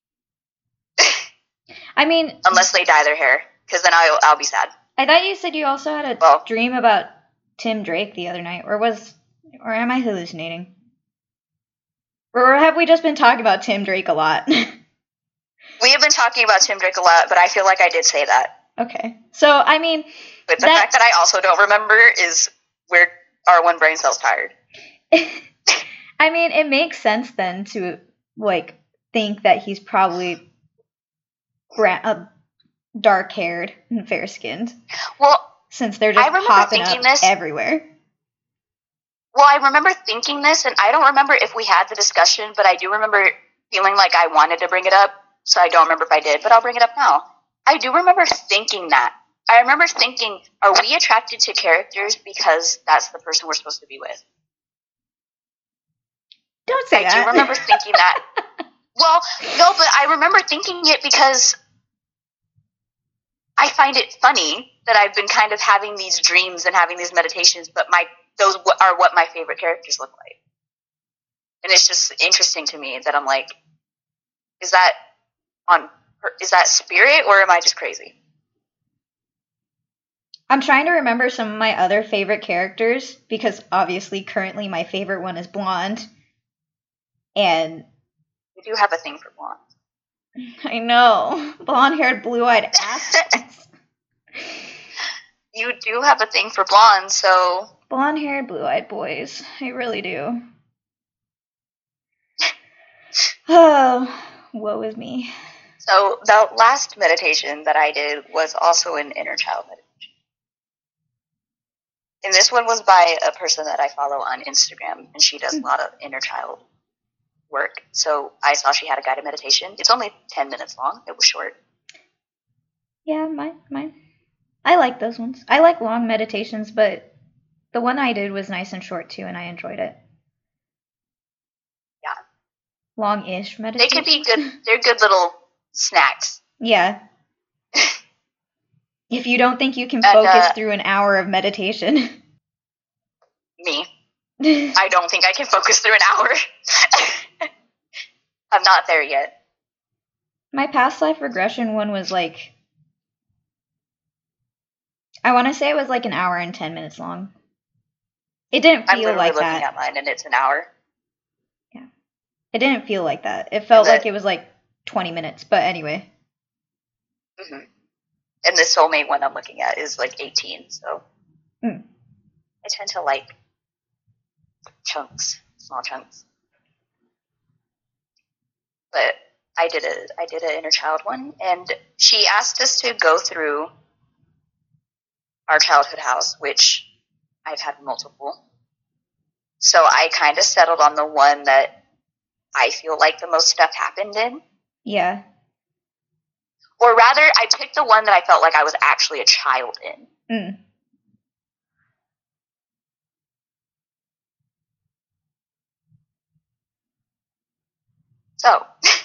I mean, Unless they dye their hair, because then I'll, I'll be sad. I thought you said you also had a Well- dream about Tim Drake the other night, or was, or am I hallucinating? Or have we just been talking about Tim Drake a lot? We have been talking about Tim Drake a lot, but I feel like I did say that. Okay, so I mean, But the That- fact that I also don't remember is where our one brain cell's tired. I mean, it makes sense then to like think that he's probably bra- uh, dark-haired and fair-skinned, Well, since they're just I remember popping up thinking this- everywhere. well, I remember thinking this, and I don't remember if we had the discussion, but I do remember feeling like I wanted to bring it up, so I don't remember if I did, but I'll bring it up now. I do remember thinking that. I remember thinking, are we attracted to characters because that's the person we're supposed to be with? Don't say I that. do remember thinking that. Well, no, but I remember thinking it because I find it funny that I've been kind of having these dreams and having these meditations, but my those are what my favorite characters look like. And it's just interesting to me that I'm like, is that on? Is that spirit or am I just crazy? I'm trying to remember some of my other favorite characters because obviously currently my favorite one is Blonde. And You do have a thing for blonde. I know. Blonde-haired, blue-eyed assholes. You do have a thing for blonde, so... Blonde-haired, blue-eyed boys. I really do. Oh, woe is me. So the last meditation that I did was also an inner child meditation. And this one was by a person that I follow on Instagram, and she does a lot of inner child work. So I saw she had a guided meditation. It's only ten minutes long. It was short. Yeah, mine, mine. I like those ones. I like long meditations, but the one I did was nice and short too, and I enjoyed it. Yeah. Long-ish meditation. They could be good. They're good little snacks. Yeah. If you don't think you can And, focus uh, through an hour of meditation. Me. I don't think I can focus through an hour. I'm not there yet. My past life regression one was like, I want to say it was like an hour and ten minutes long. It didn't I'm feel literally like looking that. at mine, and it's an hour. Yeah. It didn't feel like that. It felt Is it- like it was like twenty minutes, but anyway. hmm And the soulmate one I'm looking at is like eighteen, so Mm. I tend to like chunks, small chunks. But I did a I did an inner child one, and she asked us to go through our childhood house, which I've had multiple. So I kind of settled on the one that I feel like the most stuff happened in. Yeah. Or rather, I picked the one that I felt like I was actually a child in. Mm. So,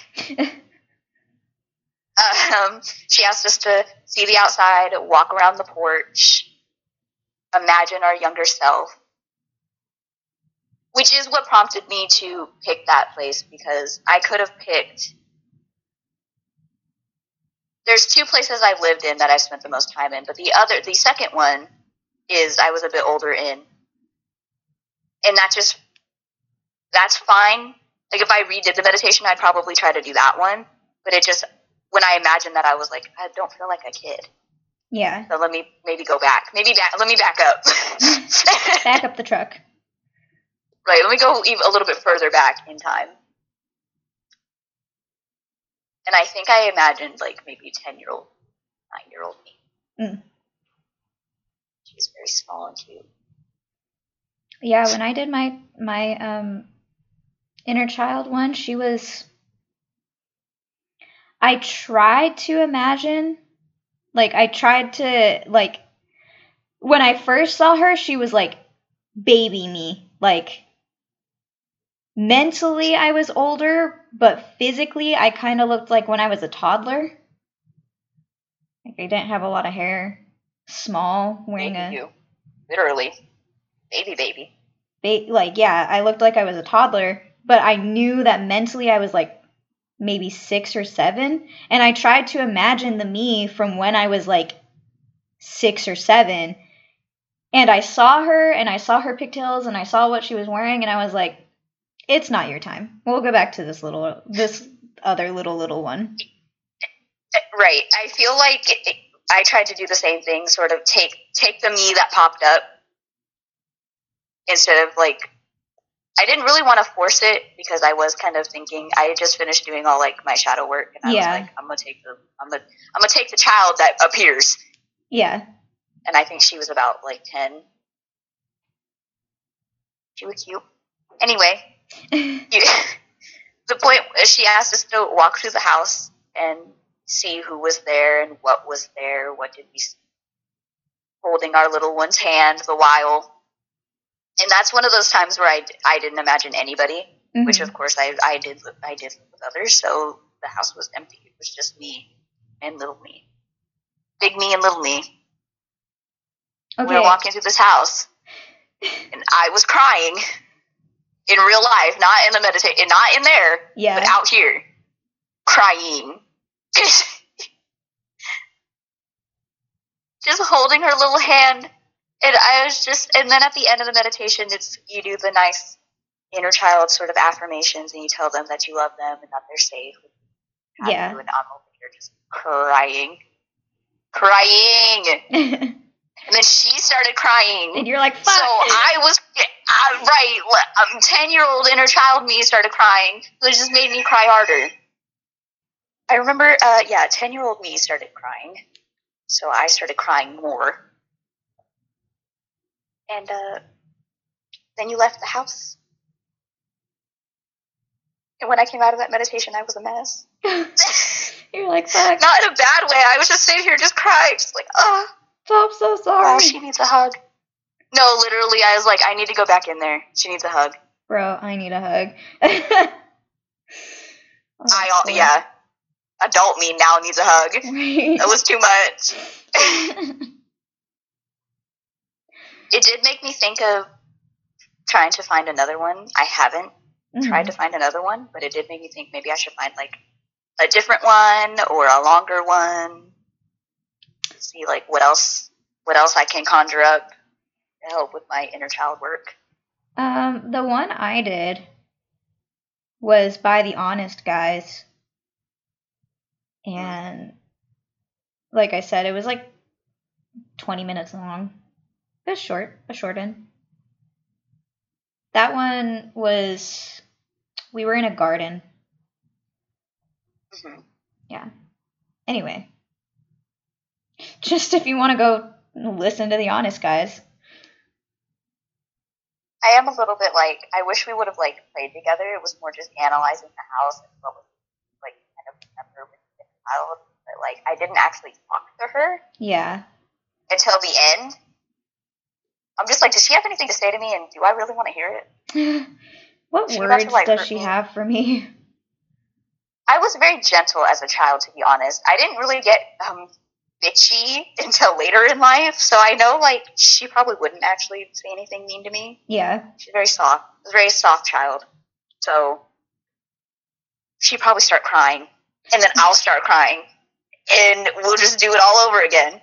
um, she asked us to see the outside, walk around the porch, imagine our younger self, which is what prompted me to pick that place, because I could have picked... There's two places I've lived in that I've spent the most time in, but the other, the second one is I was a bit older in. And that just, that's fine. Like, if I redid the meditation, I'd probably try to do that one. But it just, when I imagined that, I was like, I don't feel like a kid. Yeah. So let me maybe go back. Maybe back, let me back up. Back up the truck. Right, let me go even a little bit further back in time. And I think I imagined, like, maybe ten-year-old, nine-year-old me. Mm. She was very small and cute. Yeah, when I did my my um inner child one, she was I tried to imagine, like I tried to like when I first saw her, she was like baby me. Like mentally I was older, but physically I kind of looked like when I was a toddler. Like I didn't have a lot of hair, small, wearing Baby a you. Literally. Baby, baby. ba- like yeah, I looked like I was a toddler, but I knew that mentally I was like maybe six or seven, and I tried to imagine the me from when I was like six or seven, and I saw her, and I saw her pigtails, and I saw what she was wearing, and I was like, it's not your time. We'll go back to this little, this other little, little one. Right. I feel like it, it, I tried to do the same thing, sort of take take the me that popped up instead of like, I didn't really want to force it because I was kind of thinking, I had just finished doing all like my shadow work, and I Yeah. was like, I'm gonna take the I'm gonna I'm gonna take the child that appears, Yeah. and I think she was about like ten. She was cute. Anyway, you, the point is she asked us to walk through the house and see who was there and what was there, what did we see, holding our little one's hand the while. And that's one of those times where I, I didn't imagine anybody, Mhm. which of course I, I did I did live with others, so the house was empty. It was just me and little me. Big me and little me. Okay. We were walking through this house, and I was crying in real life, not in the meditation, not in there, Yeah. but out here, crying. just holding her little hand. And I was just, and then at the end of the meditation, it's you do the nice inner child sort of affirmations, and you tell them that you love them and that they're safe. Yeah. You and I'm over here just crying, crying. And then she started crying. And you're like, fuck. So I was, I, right, um, ten-year-old inner child me started crying. So it just made me cry harder. I remember, uh, yeah, ten-year-old me started crying. So I started crying more. And uh, then you left the house. And when I came out of that meditation, I was a mess. You're like, fuck. Not in a bad way. I was just sitting here just crying. Just like, oh. Oh, I'm so sorry. Oh, she needs a hug. No, literally, I was like, I need to go back in there. She needs a hug. Bro, I need a hug. oh, I, yeah. Adult me now needs a hug. Right. That was too much. It did make me think of trying to find another one. I haven't mm-hmm. tried to find another one, but it did make me think maybe I should find, like, a different one or a longer one. See, like, what else what else I can conjure up to help with my inner child work. Um, the one I did was by the Honest Guys. And like I said, it was like twenty minutes long. It was short, a short one. That one was, we were in a garden. Mm-hmm. Yeah. Anyway. Just if you want to go listen to the Honest Guys. I am a little bit like, I wish we would have, like, played together. It was more just analyzing the house and what was, like, kind of remember with the child. But, like, I didn't actually talk to her. Yeah. Until the end. I'm just like, does she have anything to say to me, and do I really want to hear it? What words to, like, does she me? have for me? I was very gentle as a child, to be honest. I didn't really get um, bitchy until later in life, so I know, like, she probably wouldn't actually say anything mean to me. Yeah. She's very soft. She's a very soft child. So she'd probably start crying, and then I'll start crying, and we'll just do it all over again.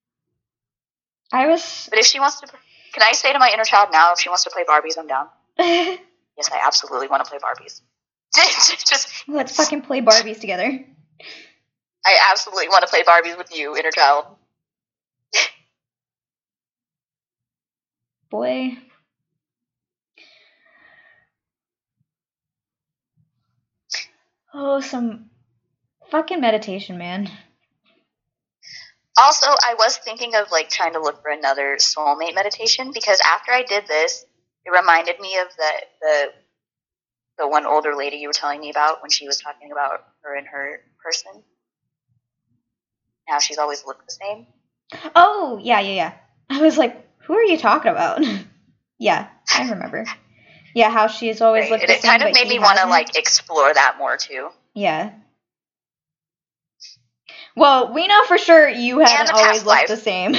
I was... But if she wants to... Can I say to my inner child now, if she wants to play Barbies, I'm down? Yes, I absolutely want to play Barbies. Just let's fucking play Barbies together. I absolutely want to play Barbies with you, inner child. Boy. Oh, some fucking meditation, man. Also, I was thinking of, like, trying to look for another soulmate meditation, because after I did this, it reminded me of the the the one older lady you were telling me about when she was talking about her and her person. Now she's always looked the same. Oh, yeah, yeah, yeah. I was like, who are you talking about? Yeah, I remember. Yeah, how she's always right. looked it, the it same. It kind of made me want to, like, explore that more, too. Yeah. Well, we know for sure you haven't always looked life. the same.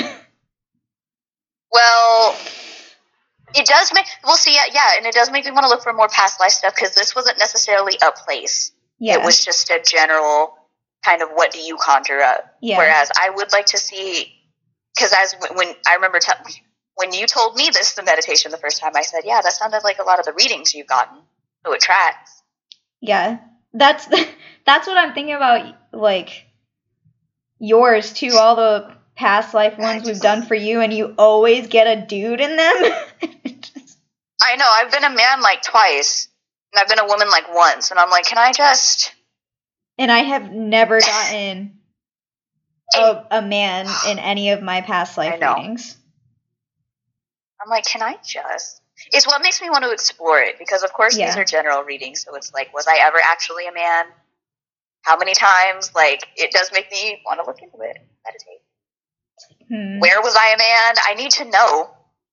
Well, it does make... We'll see, yeah, yeah, and it does make me want to look for more past life stuff, because this wasn't necessarily a place. Yeah. It was just a general kind of what do you conjure up. Yeah. Whereas I would like to see... Because as when I remember... T- when you told me this, the meditation, the first time, I said, yeah, that sounded like a lot of the readings you've gotten. So it tracks. Yeah. That's That's what I'm thinking about, like... yours too, all the past life ones we've done for you, and you always get a dude in them. I know, I've been a man like twice, and I've been a woman like once, and I'm like, can I just... And I have never gotten a, a man in any of my past life readings. I'm like, can I just... It's what makes me want to explore it, because of course yeah. these are general readings, so it's like, was I ever actually a man? How many times? Like, it does make me want to look into it, meditate. Hmm. Where was I a man? I need to know.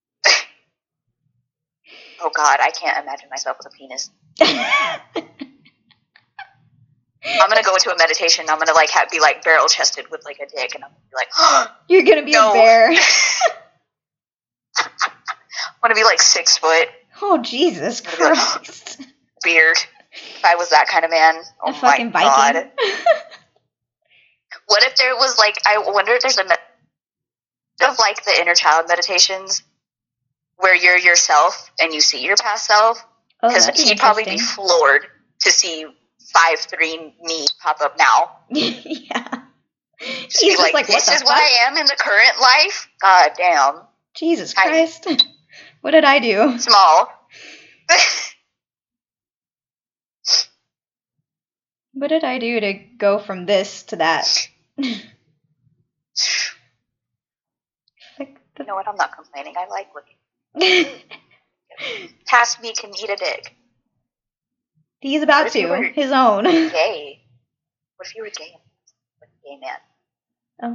Oh, God, I can't imagine myself with a penis. I'm going to go into a meditation. I'm going to, like, have, be, like, barrel-chested with, like, a dick, and I'm going to be like, oh, you're going to be no. a bear. I'm going to be, like, six foot. Oh, Jesus Christ. Like, beard. If I was that kind of man, oh a fucking my Viking. God. What if there was, like, I wonder if there's a of like the inner child meditations where you're yourself and you see your past self. Oh, Because that'd be he'd probably be interesting. floored to see five three me pop up now. Yeah. Just He's be just like, like, what this the is fuck? what I am in the current life? God damn. Jesus I- Christ. What did I do? Small. What did I do to go from this to that? Like the... You know what? I'm not complaining. I like looking. Past me can eat a dick. He's about What if you to. were His own. Gay. What if you were gay? Like a gay man. Oh.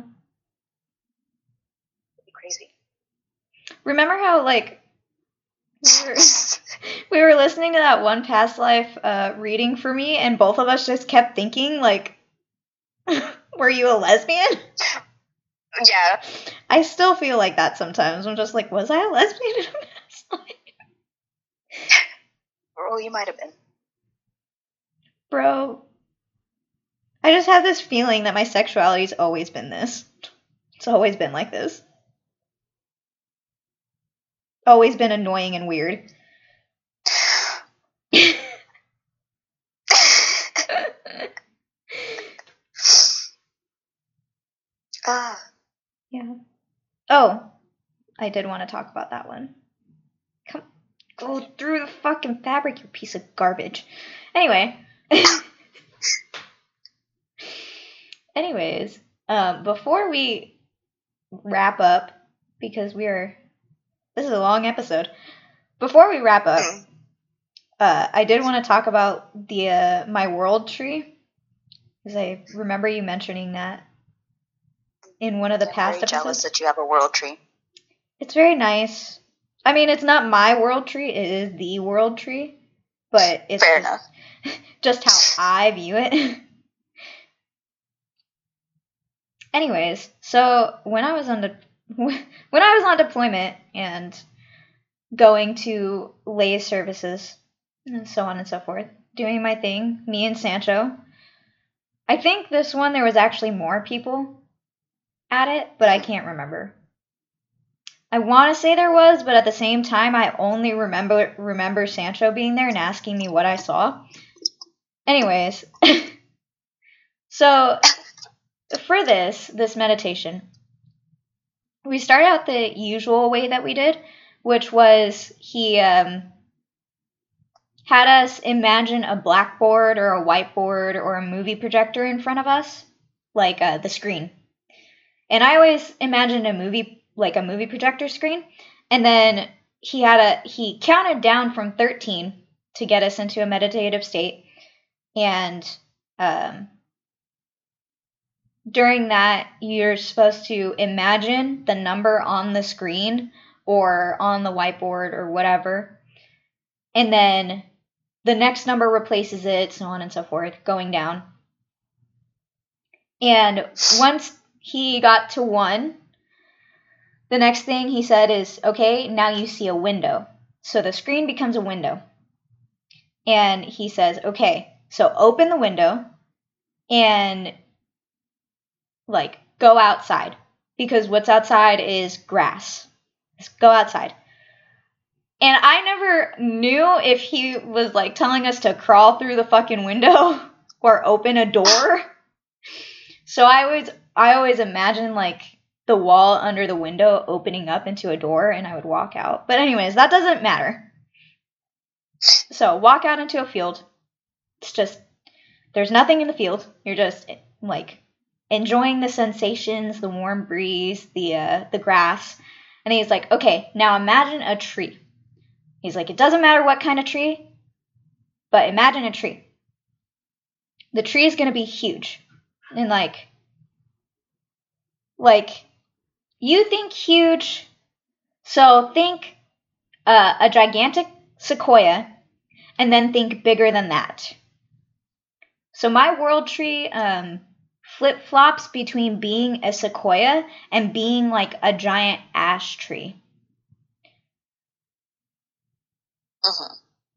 That'd be crazy. Remember how, like, we were, we were listening to that one past life uh, reading for me, and both of us just kept thinking, like, were you a lesbian? Yeah. I still feel like that sometimes. I'm just like, was I a lesbian in a past life? Or, oh, you might have been. Bro, I just have this feeling that my sexuality's always been this. It's always been like this. Always been annoying and weird. Ah. Yeah. Oh, I did want to talk about that one. Come, go through the fucking fabric, you piece of garbage. Anyway. Anyways, um, before we wrap up, because we are, this is a long episode. Before we wrap up, uh, I did want to talk about the uh, my world tree, because I remember you mentioning that in one of the I'm past very episodes. jealous that you have a world tree. It's very nice. I mean, it's not my world tree; it is the world tree, but it's Fair just, enough. just how I view it. Anyways, so when I was on de- when I was on deployment and going to lay services and so on and so forth, doing my thing, me and Sancho. I think this one there was actually more people at it, but I can't remember. I want to say there was, but at the same time, I only remember remember Sancho being there and asking me what I saw. Anyways, so for this this meditation, we started out the usual way that we did, which was he um, had us imagine a blackboard or a whiteboard or a movie projector in front of us, like uh, the screen. And I always imagined a movie, like a movie projector screen. And then he had a he counted down from thirteen to get us into a meditative state. And um, during that, you're supposed to imagine the number on the screen or on the whiteboard or whatever. And then the next number replaces it, so on and so forth, going down. And once he got to one, the next thing he said is, okay, now you see a window. So the screen becomes a window. And he says, okay, so open the window and, like, go outside. Because what's outside is grass. Just go outside. And I never knew if he was, like, telling us to crawl through the fucking window or open a door. So I always, I always imagined, like, the wall under the window opening up into a door, and I would walk out. But anyways, that doesn't matter. So walk out into a field. It's just, there's nothing in the field. You're just, like, enjoying the sensations, the warm breeze, the uh, the grass. And he's like, okay, now imagine a tree. He's like, it doesn't matter what kind of tree, but imagine a tree. The tree is going to be huge. And like, like, you think huge, so think uh, a gigantic sequoia, and then think bigger than that. So my world tree um, flip-flops between being a sequoia and being like a giant ash tree. Uh-huh.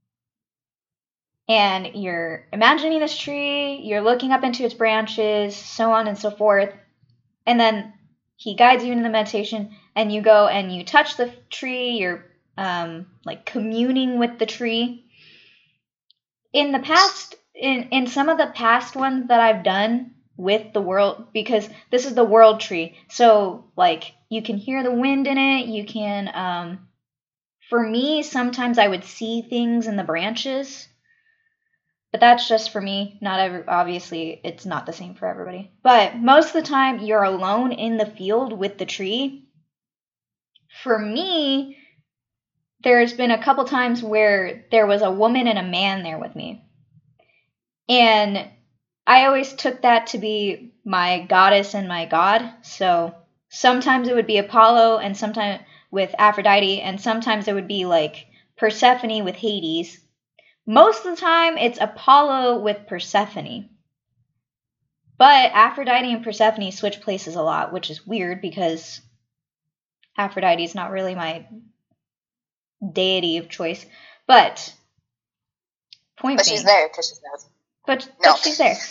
And you're imagining this tree, you're looking up into its branches, so on and so forth. And then he guides you into the meditation, and you go and you touch the tree. You're um, like communing with the tree. In the past, in, in some of the past ones that I've done with the world, because this is the world tree, so like you can hear the wind in it. You can, um, for me, sometimes I would see things in the branches. But that's just for me. Not every, obviously, it's not the same for everybody. But most of the time, you're alone in the field with the tree. For me, there's been a couple times where there was a woman and a man there with me. And I always took that to be my goddess and my god. So sometimes it would be Apollo and sometimes with Aphrodite, and sometimes it would be like Persephone with Hades. Most of the time, it's Apollo with Persephone. But Aphrodite and Persephone switch places a lot, which is weird because Aphrodite is not really my deity of choice. But, point But being, she's there because she's there. But, No. but she's there.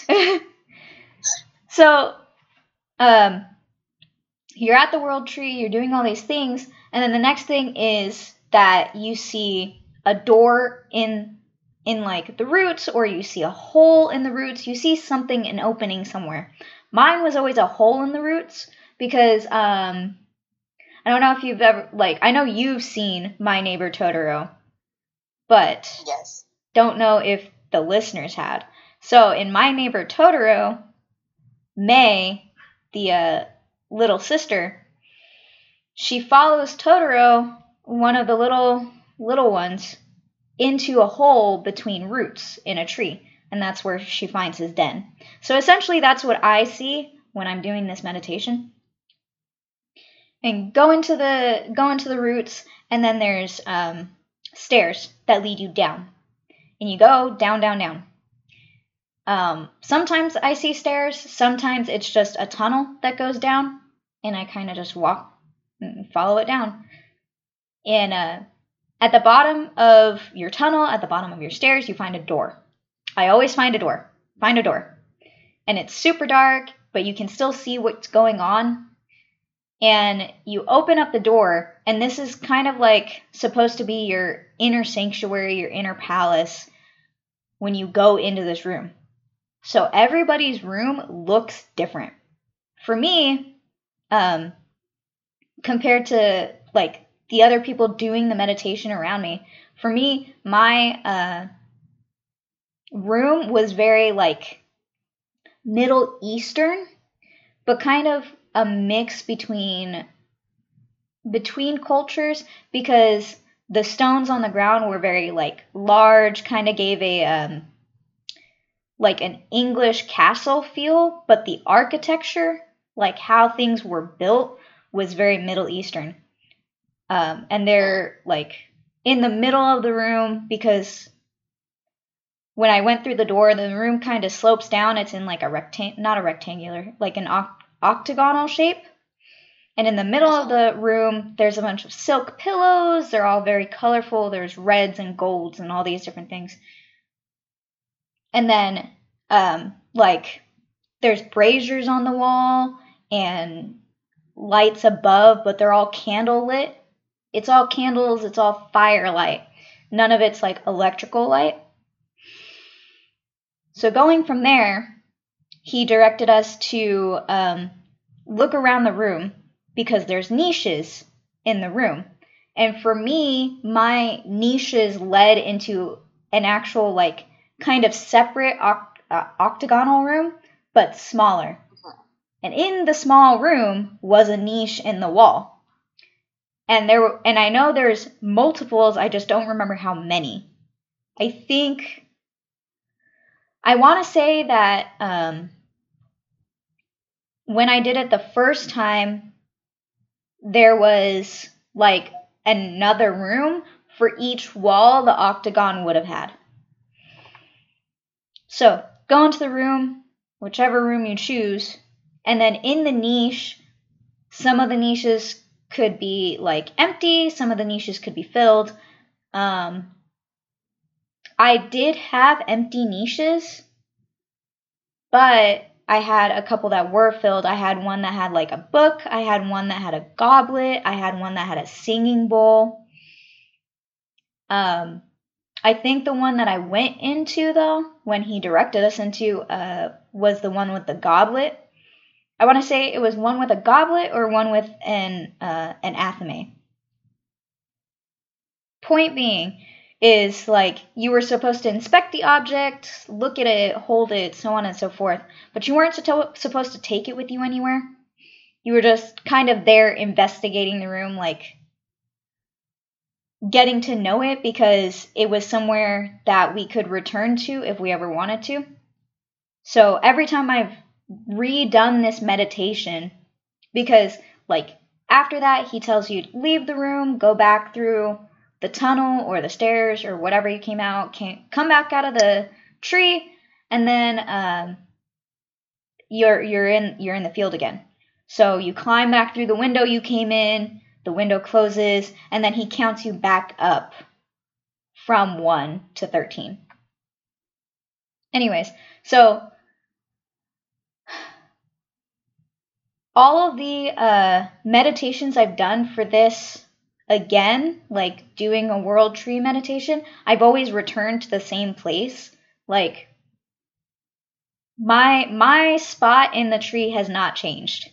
So, um, you're at the World Tree, you're doing all these things, and then the next thing is that you see a door in in like the roots, or you see a hole in the roots. You see something, an opening somewhere. Mine was always a hole in the roots because um I don't know if you've ever, like, I know you've seen My Neighbor Totoro, but Yes. don't know if the listeners had. So in My Neighbor Totoro, May, the uh, little sister, she follows Totoro, one of the little little ones, into a hole between roots in a tree, and that's where she finds his den. So essentially that's what I see when I'm doing this meditation. And go into the go into the roots, and then there's um, stairs that lead you down, and you go down, down, down. Um, sometimes I see stairs, sometimes it's just a tunnel that goes down, and I kind of just walk and follow it down. And uh, at the bottom of your tunnel, at the bottom of your stairs, you find a door. I always find a door. Find a door. And it's super dark, but you can still see what's going on. And you open up the door, and this is kind of like supposed to be your inner sanctuary, your inner palace, when you go into this room. So everybody's room looks different. For me, um, compared to like the other people doing the meditation around me, for me, my uh, room was very like Middle Eastern, but kind of a mix between between cultures, because the stones on the ground were very like large, kind of gave a um, like an English castle feel, but the architecture, like how things were built, was very Middle Eastern. Um, and they're like in the middle of the room, because when I went through the door, the room kind of slopes down. It's in like a rectangle, not a rectangular, like an oct- octagonal shape. And in the middle of the room, there's a bunch of silk pillows. They're all very colorful. There's reds and golds and all these different things. And then, um, like, there's braziers on the wall and lights above, but they're all candle lit. It's all candles. It's all firelight. None of it's like electrical light. So going from there, he directed us to um, look around the room, because there's niches in the room. And for me, my niches led into an actual, like, kind of separate oct- uh, octagonal room, but smaller. And in the small room was a niche in the wall. And there were, and I know there's multiples, I just don't remember how many. I think, I want to say that um, when I did it the first time, there was like another room for each wall the octagon would have had. So go into the room, whichever room you choose, and then in the niche, some of the niches could be like empty, some of the niches could be filled. Um, I did have empty niches, but I had a couple that were filled. I had one that had like a book. I had one that had a goblet. I had one that had a singing bowl. Um, I think the one that I went into, though, when he directed us into, uh, was the one with the goblet. I want to say it was one with a goblet or one with an uh, an athame. Point being is, like, you were supposed to inspect the object, look at it, hold it, so on and so forth, but you weren't to- supposed to take it with you anywhere. You were just kind of there investigating the room, like, getting to know it because it was somewhere that we could return to if we ever wanted to. So every time I've redone this meditation, because, like, after that, he tells you to leave the room, go back through the tunnel or the stairs or whatever you came out, came, come back out of the tree, and then um, you're you're in you're in the field again. So you climb back through the window you came in, the window closes, and then he counts you back up from one to thirteen. Anyways, so all of the uh, meditations I've done for this, again, like doing a world tree meditation, I've always returned to the same place. Like, my my spot in the tree has not changed.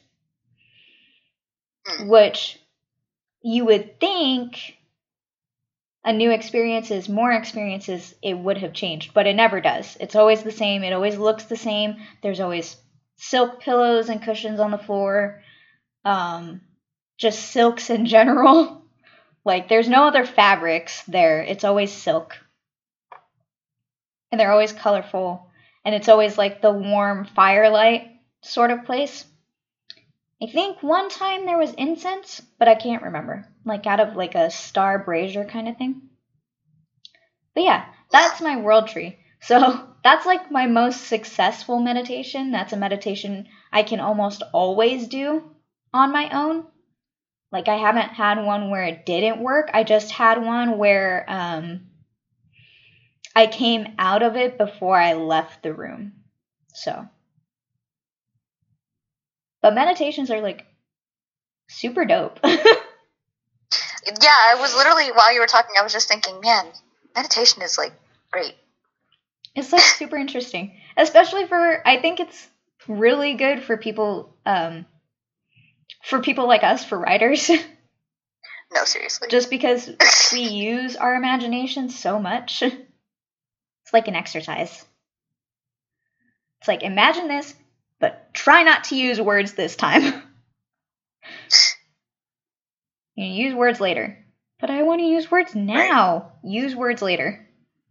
Which you would think a new experiences, more experiences, it would have changed, but it never does. It's always the same. It always looks the same. There's always silk pillows and cushions on the floor. Um, just silks in general. Like, there's no other fabrics there. It's always silk. And they're always colorful. And it's always like the warm firelight sort of place. I think one time there was incense, but I can't remember. Like, out of like a star brazier kind of thing. But yeah, that's my world tree. So that's like my most successful meditation. That's a meditation I can almost always do on my own. Like, I haven't had one where it didn't work. I just had one where um, I came out of it before I left the room. So. But meditations are, like, super dope. Yeah, I was literally, while you were talking, I was just thinking, man, meditation is, like, great. It's, like, super interesting. Especially for, I think it's really good for people, um, for people like us, for writers. No, seriously. Just because we use our imagination so much. It's like an exercise. It's like, imagine this, but try not to use words this time. You use words later. But I want to use words now. Right. Use words later.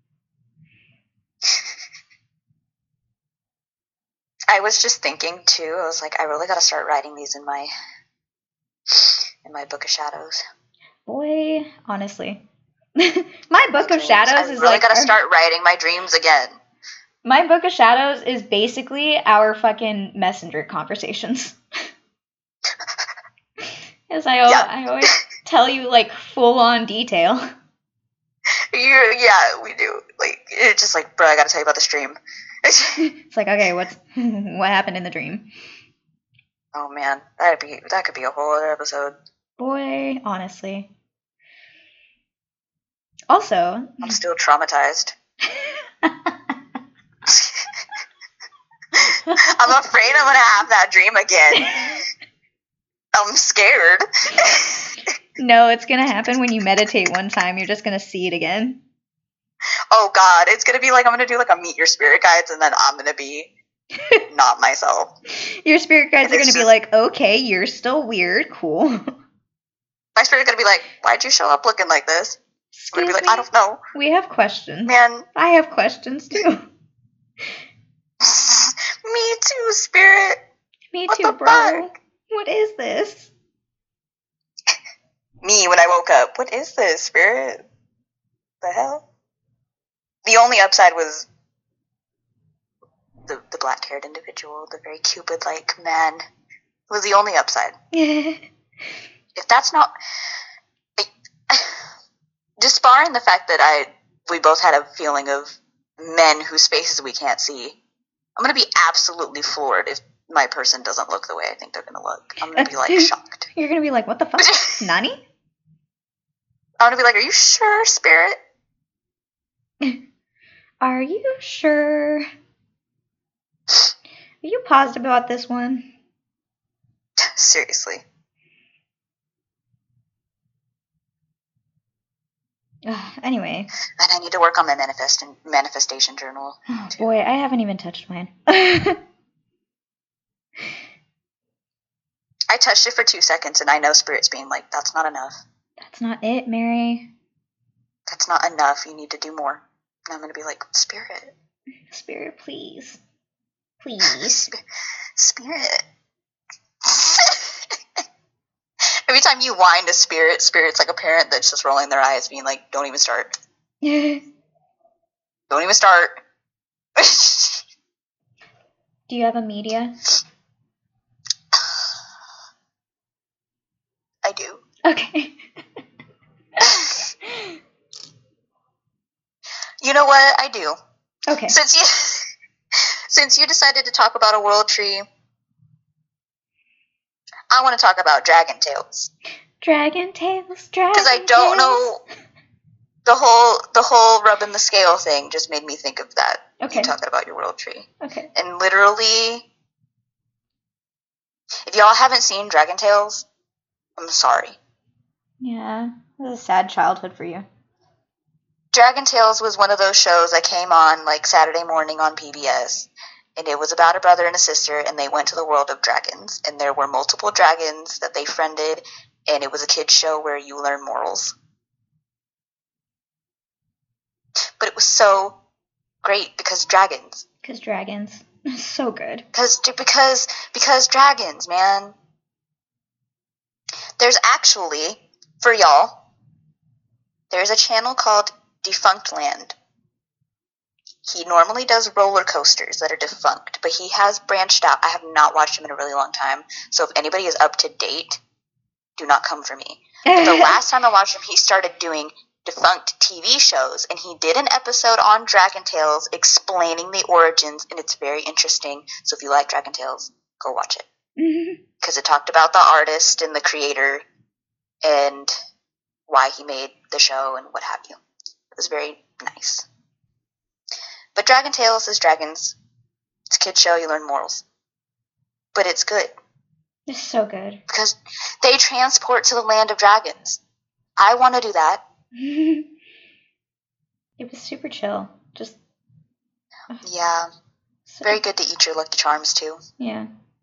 I was just thinking, too, I was like, I really got to start writing these in my in my Book of Shadows. Boy, honestly. My Book of Shadows I is really like... got to start writing my dreams again. My Book of Shadows is basically our fucking messenger conversations. As I, yeah. I always tell you, like, full-on detail. You, yeah, we do. Like, it's just like, bro, I gotta tell you about this dream. It's like, okay, what's what happened in the dream? Oh man, that'd be that could be a whole other episode. Boy, honestly. Also, I'm still traumatized. I'm afraid I'm gonna have that dream again. I'm scared. No, it's gonna happen when you meditate one time. You're just gonna see it again. Oh God, it's gonna be like I'm gonna do like a meet your spirit guides, and then I'm gonna be not myself. Your spirit guides and are gonna just be like, okay, you're still weird, cool. My spirit's gonna be like, why'd you show up looking like this? Excuse I'm gonna be like, me? I don't know. We have questions. Man, I have questions too. Me too, spirit. Me what too, bro. Fuck? What is this? Me when I woke up. What is this, spirit? The hell? The only upside was the the black-haired individual, the very Cupid-like man. It was the only upside. If that's not... Just barring the fact that I we both had a feeling of men whose faces we can't see, I'm going to be absolutely floored if my person doesn't look the way I think they're going to look. I'm going to be, like, shocked. You're going to be like, what the fuck? Nani? I'm going to be like, are you sure, Spirit? Are you sure? Are you positive about this one? Seriously. Ugh, anyway. And I need to work on my manifest manifestation journal. Oh, boy, I haven't even touched mine. I touched it for two seconds, and I know Spirit's being like, that's not enough. That's not it, Mary. That's not enough. You need to do more. And I'm going to be like, Spirit. Spirit, please. Please. Spirit. Every time you whine to Spirit, Spirit's like a parent that's just rolling their eyes, being like, don't even start. Don't even start. Do you have a media? I do. Okay. You know what? I do. Okay. Since you, since you decided to talk about a world tree, I want to talk about Dragon Tales. Dragon Tales, Dragon Because I don't know, the whole the whole rubbing the scale thing just made me think of that. Okay. You talking about your world tree. Okay. And literally, if y'all haven't seen Dragon Tales, I'm sorry. Yeah, it was a sad childhood for you. Dragon Tales was one of those shows that came on like Saturday morning on P B S. And it was about a brother and a sister, and they went to the world of dragons. And there were multiple dragons that they friended, and it was a kid's show where you learn morals. But it was so great because dragons. Because dragons. So good. Because, because, because dragons, man. There's actually, for y'all, there's a channel called Defunct Land. He normally does roller coasters that are defunct, but he has branched out. I have not watched him in a really long time, so if anybody is up to date, do not come for me. But the last time I watched him, he started doing defunct T V shows, and he did an episode on Dragon Tales explaining the origins, and it's very interesting. So if you like Dragon Tales, go watch it. Because it talked about the artist and the creator and why he made the show and what have you. It was very nice. But Dragon Tales is dragons. It's a kid's show, you learn morals. But it's good. It's so good. Because they transport to the land of dragons. I want to do that. It was super chill. Just... Yeah. So, very good to eat your Lucky Charms, too. Yeah.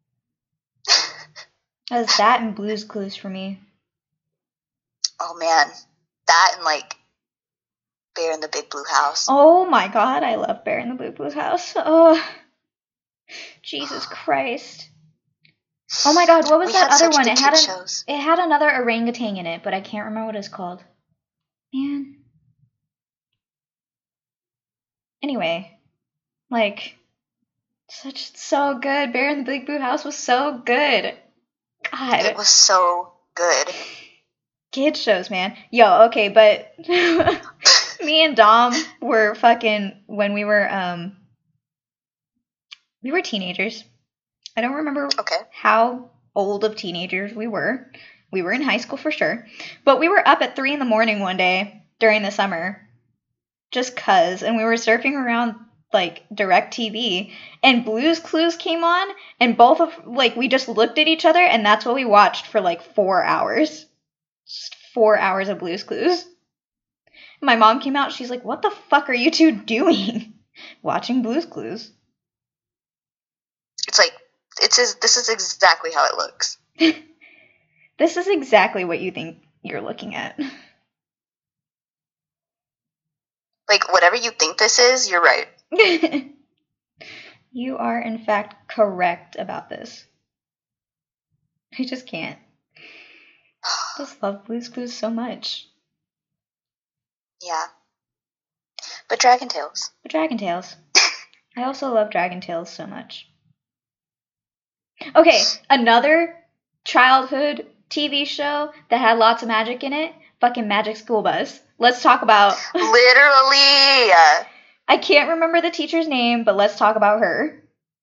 That was that and Blue's Clues for me. Oh, man. That and, like... Bear in the Big Blue House. Oh my god, I love Bear in the Big Blue House. Oh, Jesus Christ. Oh my god, what was we that other one? It had, a, it had another orangutan in it, but I can't remember what it's called. Man. Anyway, like, such so good. Bear in the Big Blue House was so good. God. It was so good. Kid shows, man. Yo, okay, but... Me and Dom were fucking, when we were, um, we were teenagers. I don't remember okay. how old of teenagers we were. We were in high school for sure. But we were up at three in the morning one day during the summer. Just cuz. And we were surfing around, like, DirecTV. And Blue's Clues came on. And both of, like, we just looked at each other. And that's what we watched for, like, four hours. Just four hours of Blue's Clues. My mom came out, she's like, what the fuck are you two doing? Watching Blue's Clues. It's like, it's just, this is exactly how it looks. This is exactly what you think you're looking at. Like, whatever you think this is, you're right. You are, in fact, correct about this. I just can't. I just love Blue's Clues so much. Yeah. But Dragon Tales. But Dragon Tales. I also love Dragon Tales so much. Okay, another childhood T V show that had lots of magic in it. Fucking Magic School Bus. Let's talk about... Literally! I can't remember the teacher's name, but let's talk about her.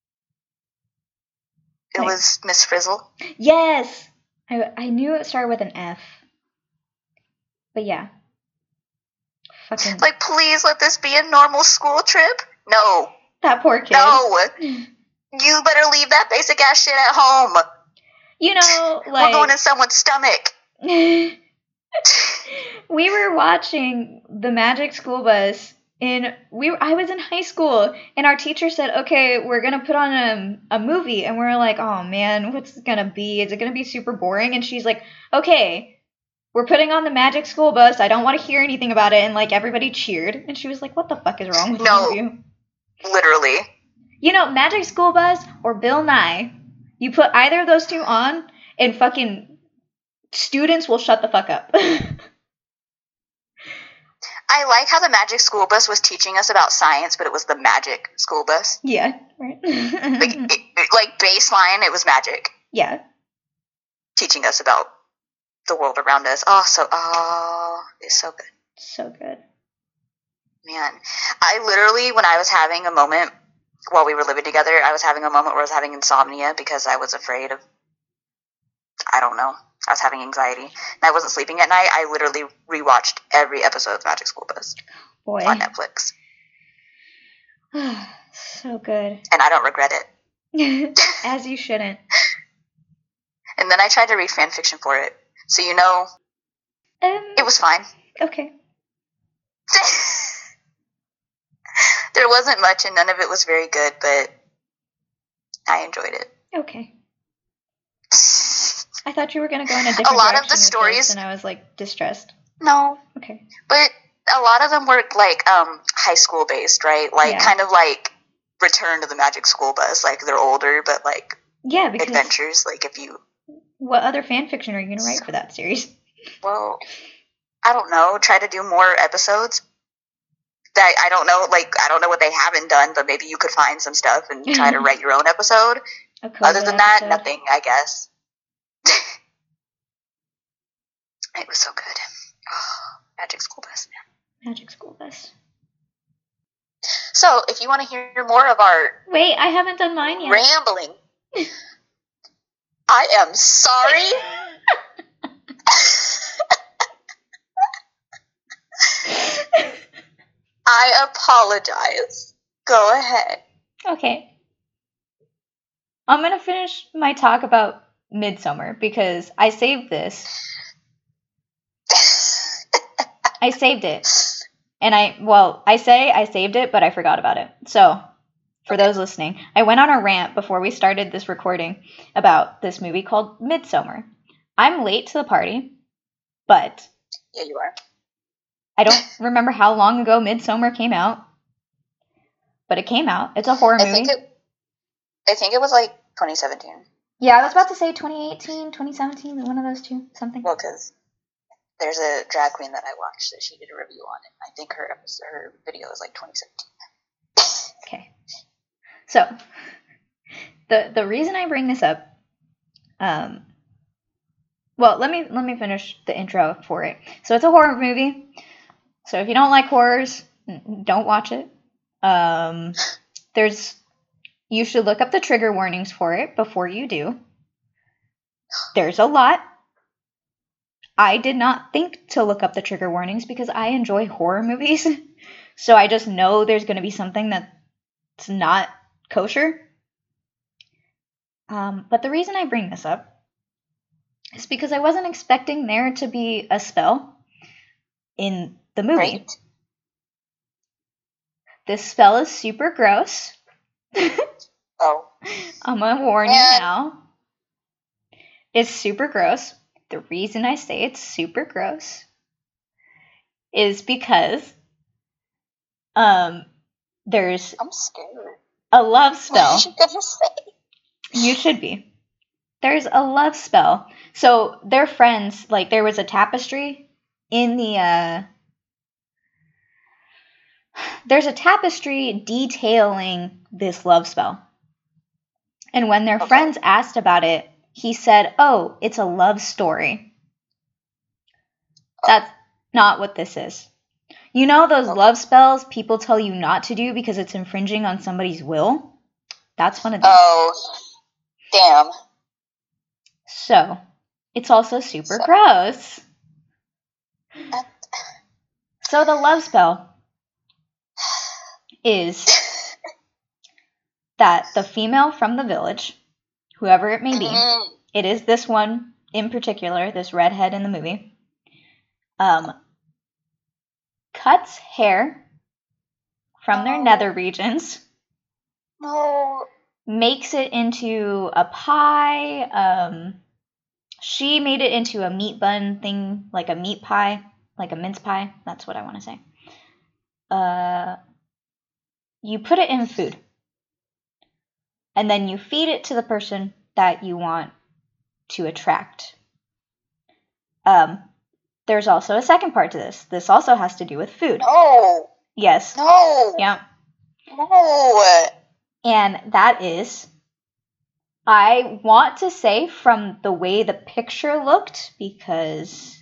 It Like- was Miss Frizzle. Yes! I, I knew it started with an F. But yeah. Fucking. Like, please let this be a normal school trip. No. that poor kid. No. You better leave that basic ass shit at home. You know, We're like. going in someone's stomach. we were watching the Magic School Bus in we were, I was in high school, and our teacher said, "Okay, we're gonna put on a, a movie," and we're like, "Oh man, what's it gonna be? Is it gonna be super boring?" And she's like, "Okay, we're putting on the Magic School Bus. I don't want to hear anything about it." And like everybody cheered, and she was like, "What the fuck is wrong with No. you?" Literally. You know, Magic School Bus or Bill Nye. You put either of those two on, and fucking students will shut the fuck up. I like how the Magic School Bus was teaching us about science, but it was the Magic School Bus. Yeah, right. Like, it, it- like baseline, it was magic. Yeah. Teaching us about the world around us. Oh, so, oh, it's so good. So good. Man, I literally, when I was having a moment while we were living together, I was having a moment where I was having insomnia because I was afraid of, I don't know, I was having anxiety. And I wasn't sleeping at night. I literally rewatched every episode of Magic School Bus Boy. on Netflix. So good. And I don't regret it. As you shouldn't. And then I tried to read fan fiction for it. So, you know, Um, it was fine. okay. There wasn't much and none of it was very good, but I enjoyed it. Okay. I thought you were going to go in a different A lot of direction the with this, stories- and I was like distressed. No, Okay. but a lot of them were like um, high school based, right? Like Yeah. kind of like Return to the Magic School Bus. Like they're older, but like Yeah, because adventures. Like if you, what other fan fiction are you going to write for that series? well, I don't know, try to do more episodes. That I don't know, like I don't know what they haven't done, but maybe you could find some stuff and try to write your own episode. A COVID Other than that, episode? nothing, I guess. It was so good. Oh, Magic School Bus, man. Magic School Bus. So, if you want to hear more of our Wait, I haven't done mine yet. rambling, I am sorry. I apologize. Go ahead. Okay. I'm going to finish my talk about Midsummer because I saved this. I saved it. And I, well, I say I saved it, but I forgot about it. So, for those listening, I went on a rant before we started this recording about this movie called Midsummer. I'm late to the party, but Yeah, you are. I don't remember how long ago Midsummer came out. But it came out. It's a horror I movie. think it. I think it was like twenty seventeen. Yeah, I was about to say twenty eighteen, twenty seventeen, one of those two, something. Well, because there's a drag queen that I watched that she did a review on it. I think her episode, her video is like twenty seventeen. Okay. So, the the reason I bring this up, um, well, let me let me finish the intro for it. So it's a horror movie. So if you don't like horrors, n- don't watch it. Um, there's you should look up the trigger warnings for it before you do. There's a lot. I did not think to look up the trigger warnings because I enjoy horror movies. So I just know there's going to be something that's not kosher. Um, but the reason I bring this up is because I wasn't expecting there to be a spell in the movie. Right. This spell is super gross. Oh. I'm going to warn you Yeah. now. It's super gross. The reason I say it's super gross is because um, there's I'm scared. a love What spell. are you gonna say? You should be. There's a love spell. So they're friends. Like there was a tapestry in the uh there's a tapestry detailing this love spell. And when their Okay. friends asked about it, he said, "Oh, it's a love story." That's not what this is. You know those Okay. love spells people tell you not to do because it's infringing on somebody's will? That's one of these. Oh. Damn. So, it's also super So- gross. That- So the love spell is that the female from the village, whoever it may be, Mhm. it is this one in particular, this redhead in the movie, um, cuts hair from their Oh. nether regions, No. makes it into a pie. Um, she made it into a meat bun thing, like a meat pie, like a mince pie. That's what I want to say. Uh, you put it in food. And then you feed it to the person that you want to attract. Um, there's also a second part to this. This also has to do with food. No. Yes. No. Yeah. No. And that is, I want to say from the way the picture looked, because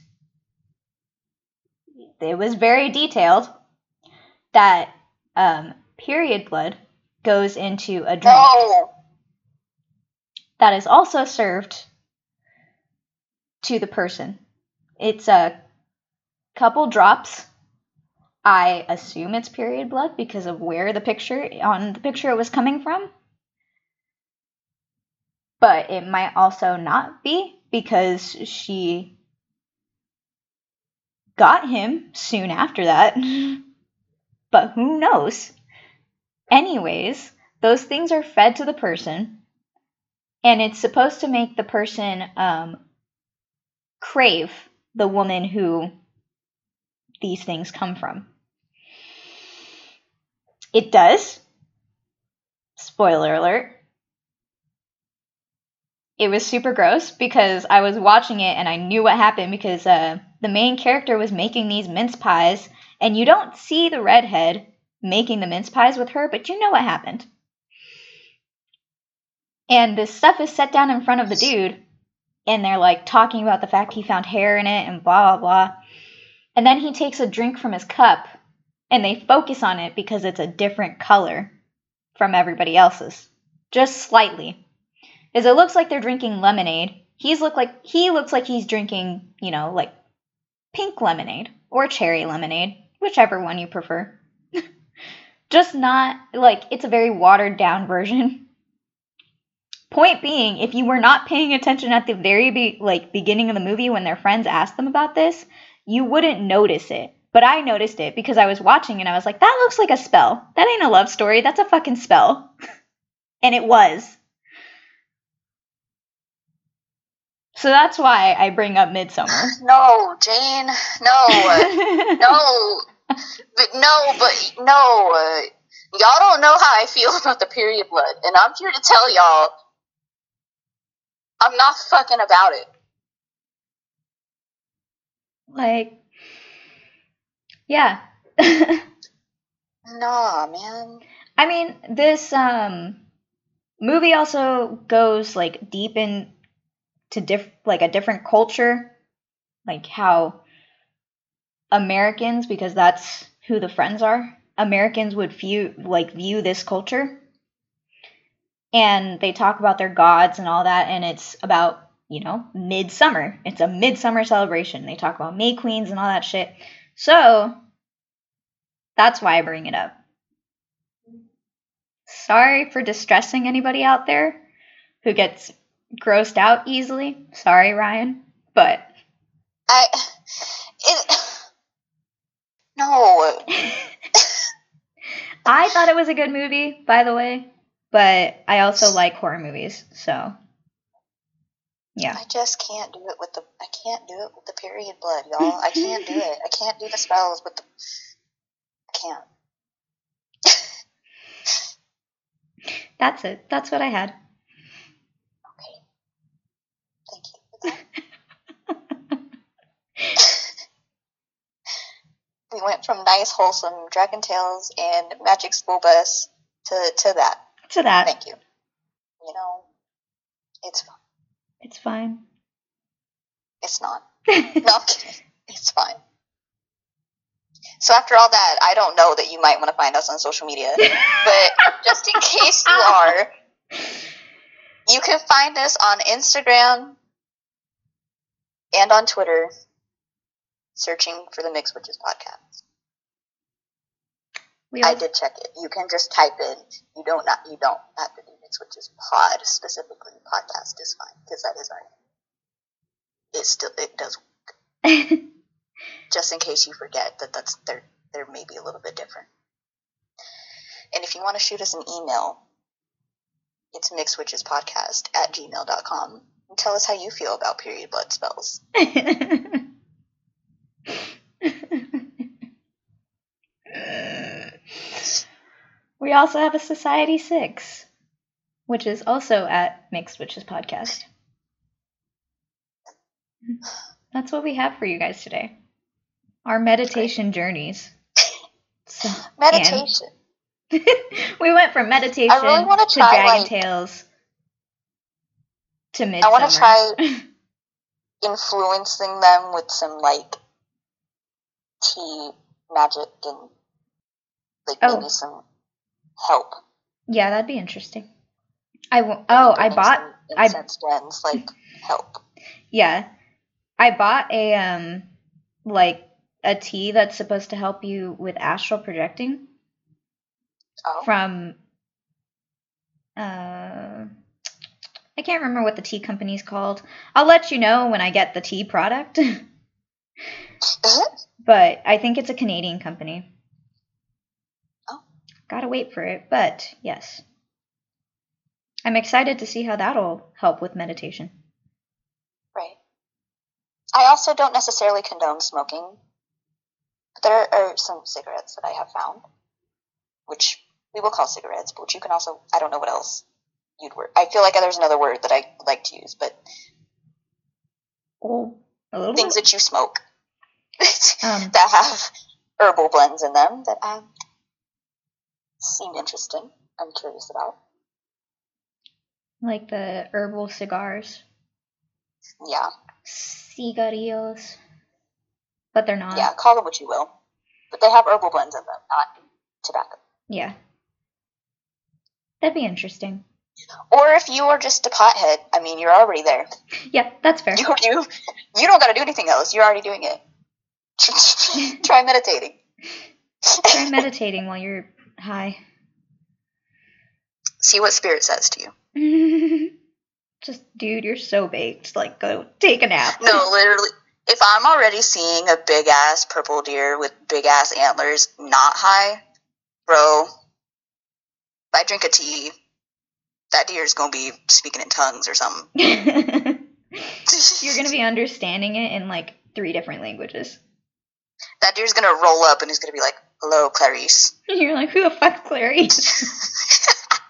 it was very detailed, that um, period blood goes into a drink No. that is also served to the person. It's a couple drops. I assume it's period blood because of where the picture, on the picture it was coming from. But it might also not be because she got him soon after that. But who knows? Anyways, those things are fed to the person, and it's supposed to make the person um, crave the woman who these things come from. It does. Spoiler alert. It was super gross because I was watching it and I knew what happened because uh, the main character was making these mince pies, and you don't see the redhead making the mince pies with her, but you know what happened. And this stuff is set down in front of the dude, and they're like talking about the fact he found hair in it and blah, blah, blah. And then he takes a drink from his cup, and they focus on it because it's a different color from everybody else's. Just slightly. Is it looks like they're drinking lemonade. He's look like he looks like he's drinking, you know, like pink lemonade or cherry lemonade, whichever one you prefer. Just not like it's a very watered down version. Point being, if you were not paying attention at the very be- like beginning of the movie when their friends asked them about this, you wouldn't notice it. But I noticed it because I was watching and I was like, that looks like a spell. That ain't a love story. That's a fucking spell. And it was. So that's why I bring up Midsummer. No, Jane. No. No. But no, but no. Uh, y'all don't know how I feel about the period blood. And I'm here to tell y'all, I'm not fucking about it. Like, yeah. Nah, man. I mean, this um movie also goes like deep in to diff like a different culture, like how Americans, because that's who the friends are, Americans would view like view this culture. And they talk about their gods and all that, and it's about, you know, midsummer. It's a midsummer celebration. They talk about May Queens and all that shit. So that's why I bring it up. Sorry for distressing anybody out there who gets grossed out easily. Sorry, Ryan. But I. It. No. I thought it was a good movie, by the way. But I also like horror movies, so yeah. I just can't do it with the. I can't do it with the period blood, y'all. I can't do it. I can't do the spells with the. I can't. That's it. That's what I had. Okay. Thank you for that. We went from nice, wholesome Dragon Tales and Magic School Bus to, to that. To that. Thank you. You know, it's fine. It's fine. It's not. No, I'm kidding. It's fine. So after all that, I don't know that you might want to find us on social media. But just in case you are, You can find us on Instagram and on Twitter, searching for the Mixed Witches podcast. We I also, did check it. You can just type in. You don't not. You don't have to do Mixed Witches pod specifically. Podcast is fine because that is our name. It still it does. Just in case you forget that that's they're they're maybe a little bit different. And if you want to shoot us an email, it's mixedwitchespodcast at gmail dot com. And tell us how you feel about period blood spells. We also have a Society six, which is also at Mixed Witches Podcast. That's what we have for you guys today. Our meditation journeys. So, Meditation. and we went from meditation I really wanna to try, Dragon like- Tales to I Midsummer. want to try influencing them with some like tea magic and like Oh. maybe some help. Yeah, that'd be interesting. I w- oh, I Burning bought some I- incense dens, like help. yeah, I bought a um like a tea that's supposed to help you with astral projecting Oh, from uh I can't remember what the tea company's called. I'll let you know when I get the tea product. is it? But I think it's a Canadian company. Oh. Gotta wait for it, but yes. I'm excited to see how that'll help with meditation. Right. I also don't necessarily condone smoking. But there are some cigarettes that I have found, which we will call cigarettes, but which you can also, I don't know what else you'd word. I feel like there's another word that I like to use, but Oh, a little things bit. that you smoke Um, that have herbal blends in them that um, seem interesting. I'm curious about. Like the herbal cigars. Yeah, Cigarillos. But they're not. yeah, call them what you will. But they have herbal blends in them, not tobacco. Yeah. That'd be interesting. Or if you are just a pothead, I mean, you're already there. Yeah, that's fair. You you, you don't got to do anything else. You're already doing it. Try meditating. Try meditating while you're high. See what spirit says to you. Just, dude, you're so baked. Like, go take a nap. No, literally. If I'm already seeing a big ass purple deer with big ass antlers, not high, bro. If I drink a tea, that deer's gonna be speaking in tongues or something. You're gonna be understanding it in like three different languages. That deer's gonna roll up and he's gonna be like, "Hello, Clarice." You're like, who the fuck's Clarice?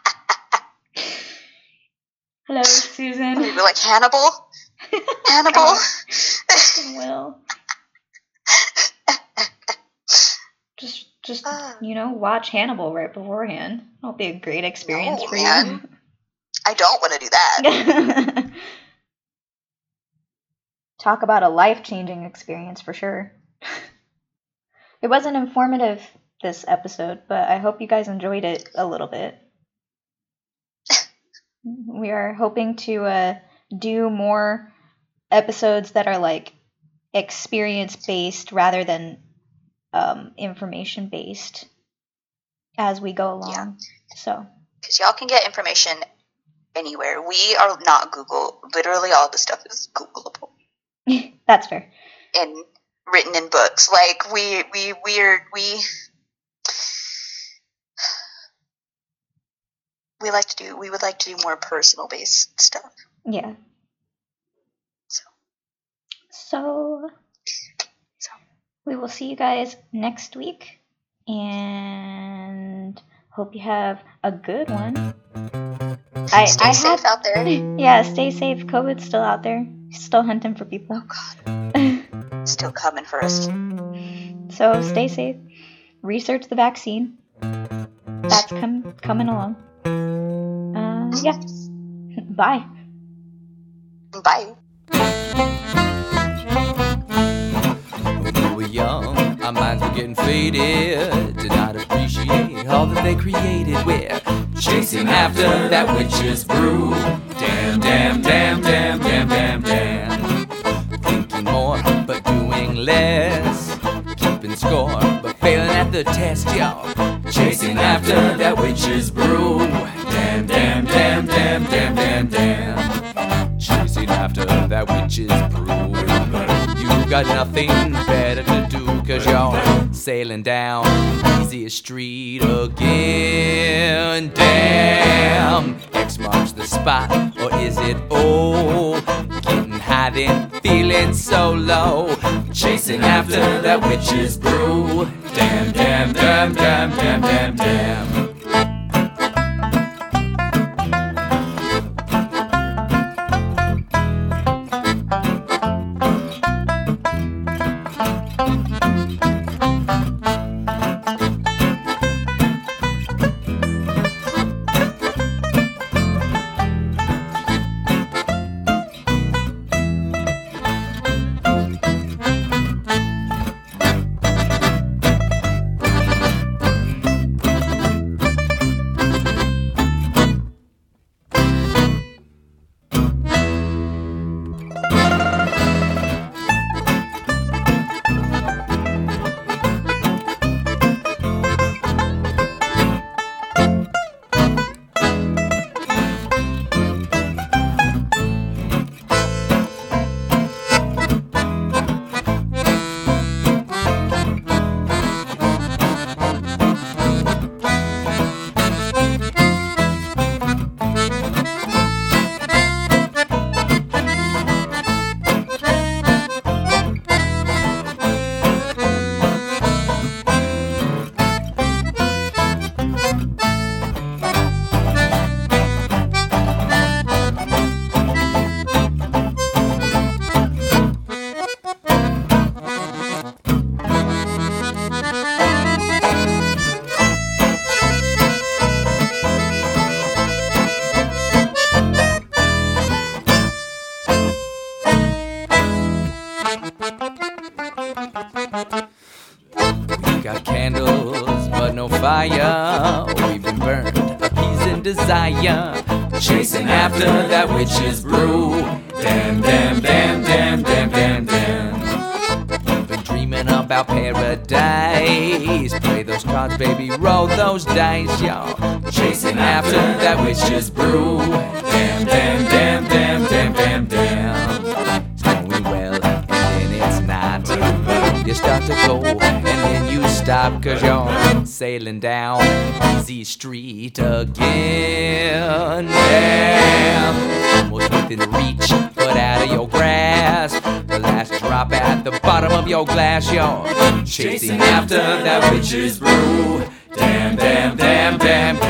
Hello, Susan. And you'd be like, "Hannibal, Hannibal." Will. Just, just Ah. you know, watch Hannibal right beforehand. It'll be a great experience No, for man. I don't want to do that. you. Talk about a life-changing experience for sure. It wasn't informative this episode, but I hope you guys enjoyed it a little bit. We are hoping to uh, do more episodes that are like experience-based rather than um, information-based as we go along. Yeah. So, Because y'all can get information anywhere. We are not Google. Literally, all the stuff is Googleable that's fair. and written in books. Like we, we, we're we. We like to do. We would like to do more personal-based stuff. Yeah. So. So, So. we will see you guys next week, and hope you have a good one. I, Stay I safe had, out there. yeah, stay safe. COVID's still out there. Still hunting for people. Oh God, still coming for us. So stay safe. Research the vaccine. That's com- coming along. Uh, yeah. Bye. Bye. When we were young, our minds were getting faded, did not appreciate all that they created. We're chasing after that witch's brew. Damn, damn, damn, damn, damn, damn, damn. Thinking more, but doing less. Keeping score, but failing at the test, y'all. Chasing after that witch's brew. Damn, damn, damn, damn, damn, damn, damn. Chasing after that witch's brew. You got nothing better to do, cause you're sailing down easiest street again. Damn, X marks the spot, or is it O? Getting high then, feeling so low. Chasing after that witch's brew. Damn, damn, damn, damn, damn, damn, damn. We got candles, but no fire. We've been burned, appeasing desire. Chasing after that witch's brew. Damn, damn, damn, damn, damn, damn, damn. Been dreaming about paradise. Play those cards, baby, roll those dice, y'all. Chasing after that witch's brew. Damn, damn, damn, damn, damn, damn, damn. It's going well, and then it's not. You start to go, and then you stop, cause you're sailing down easy street again. Damn, almost within reach, but out of your grasp. The last drop at the bottom of your glass, you're chasing after that witch's brew. Damn, damn, damn, damn, damn.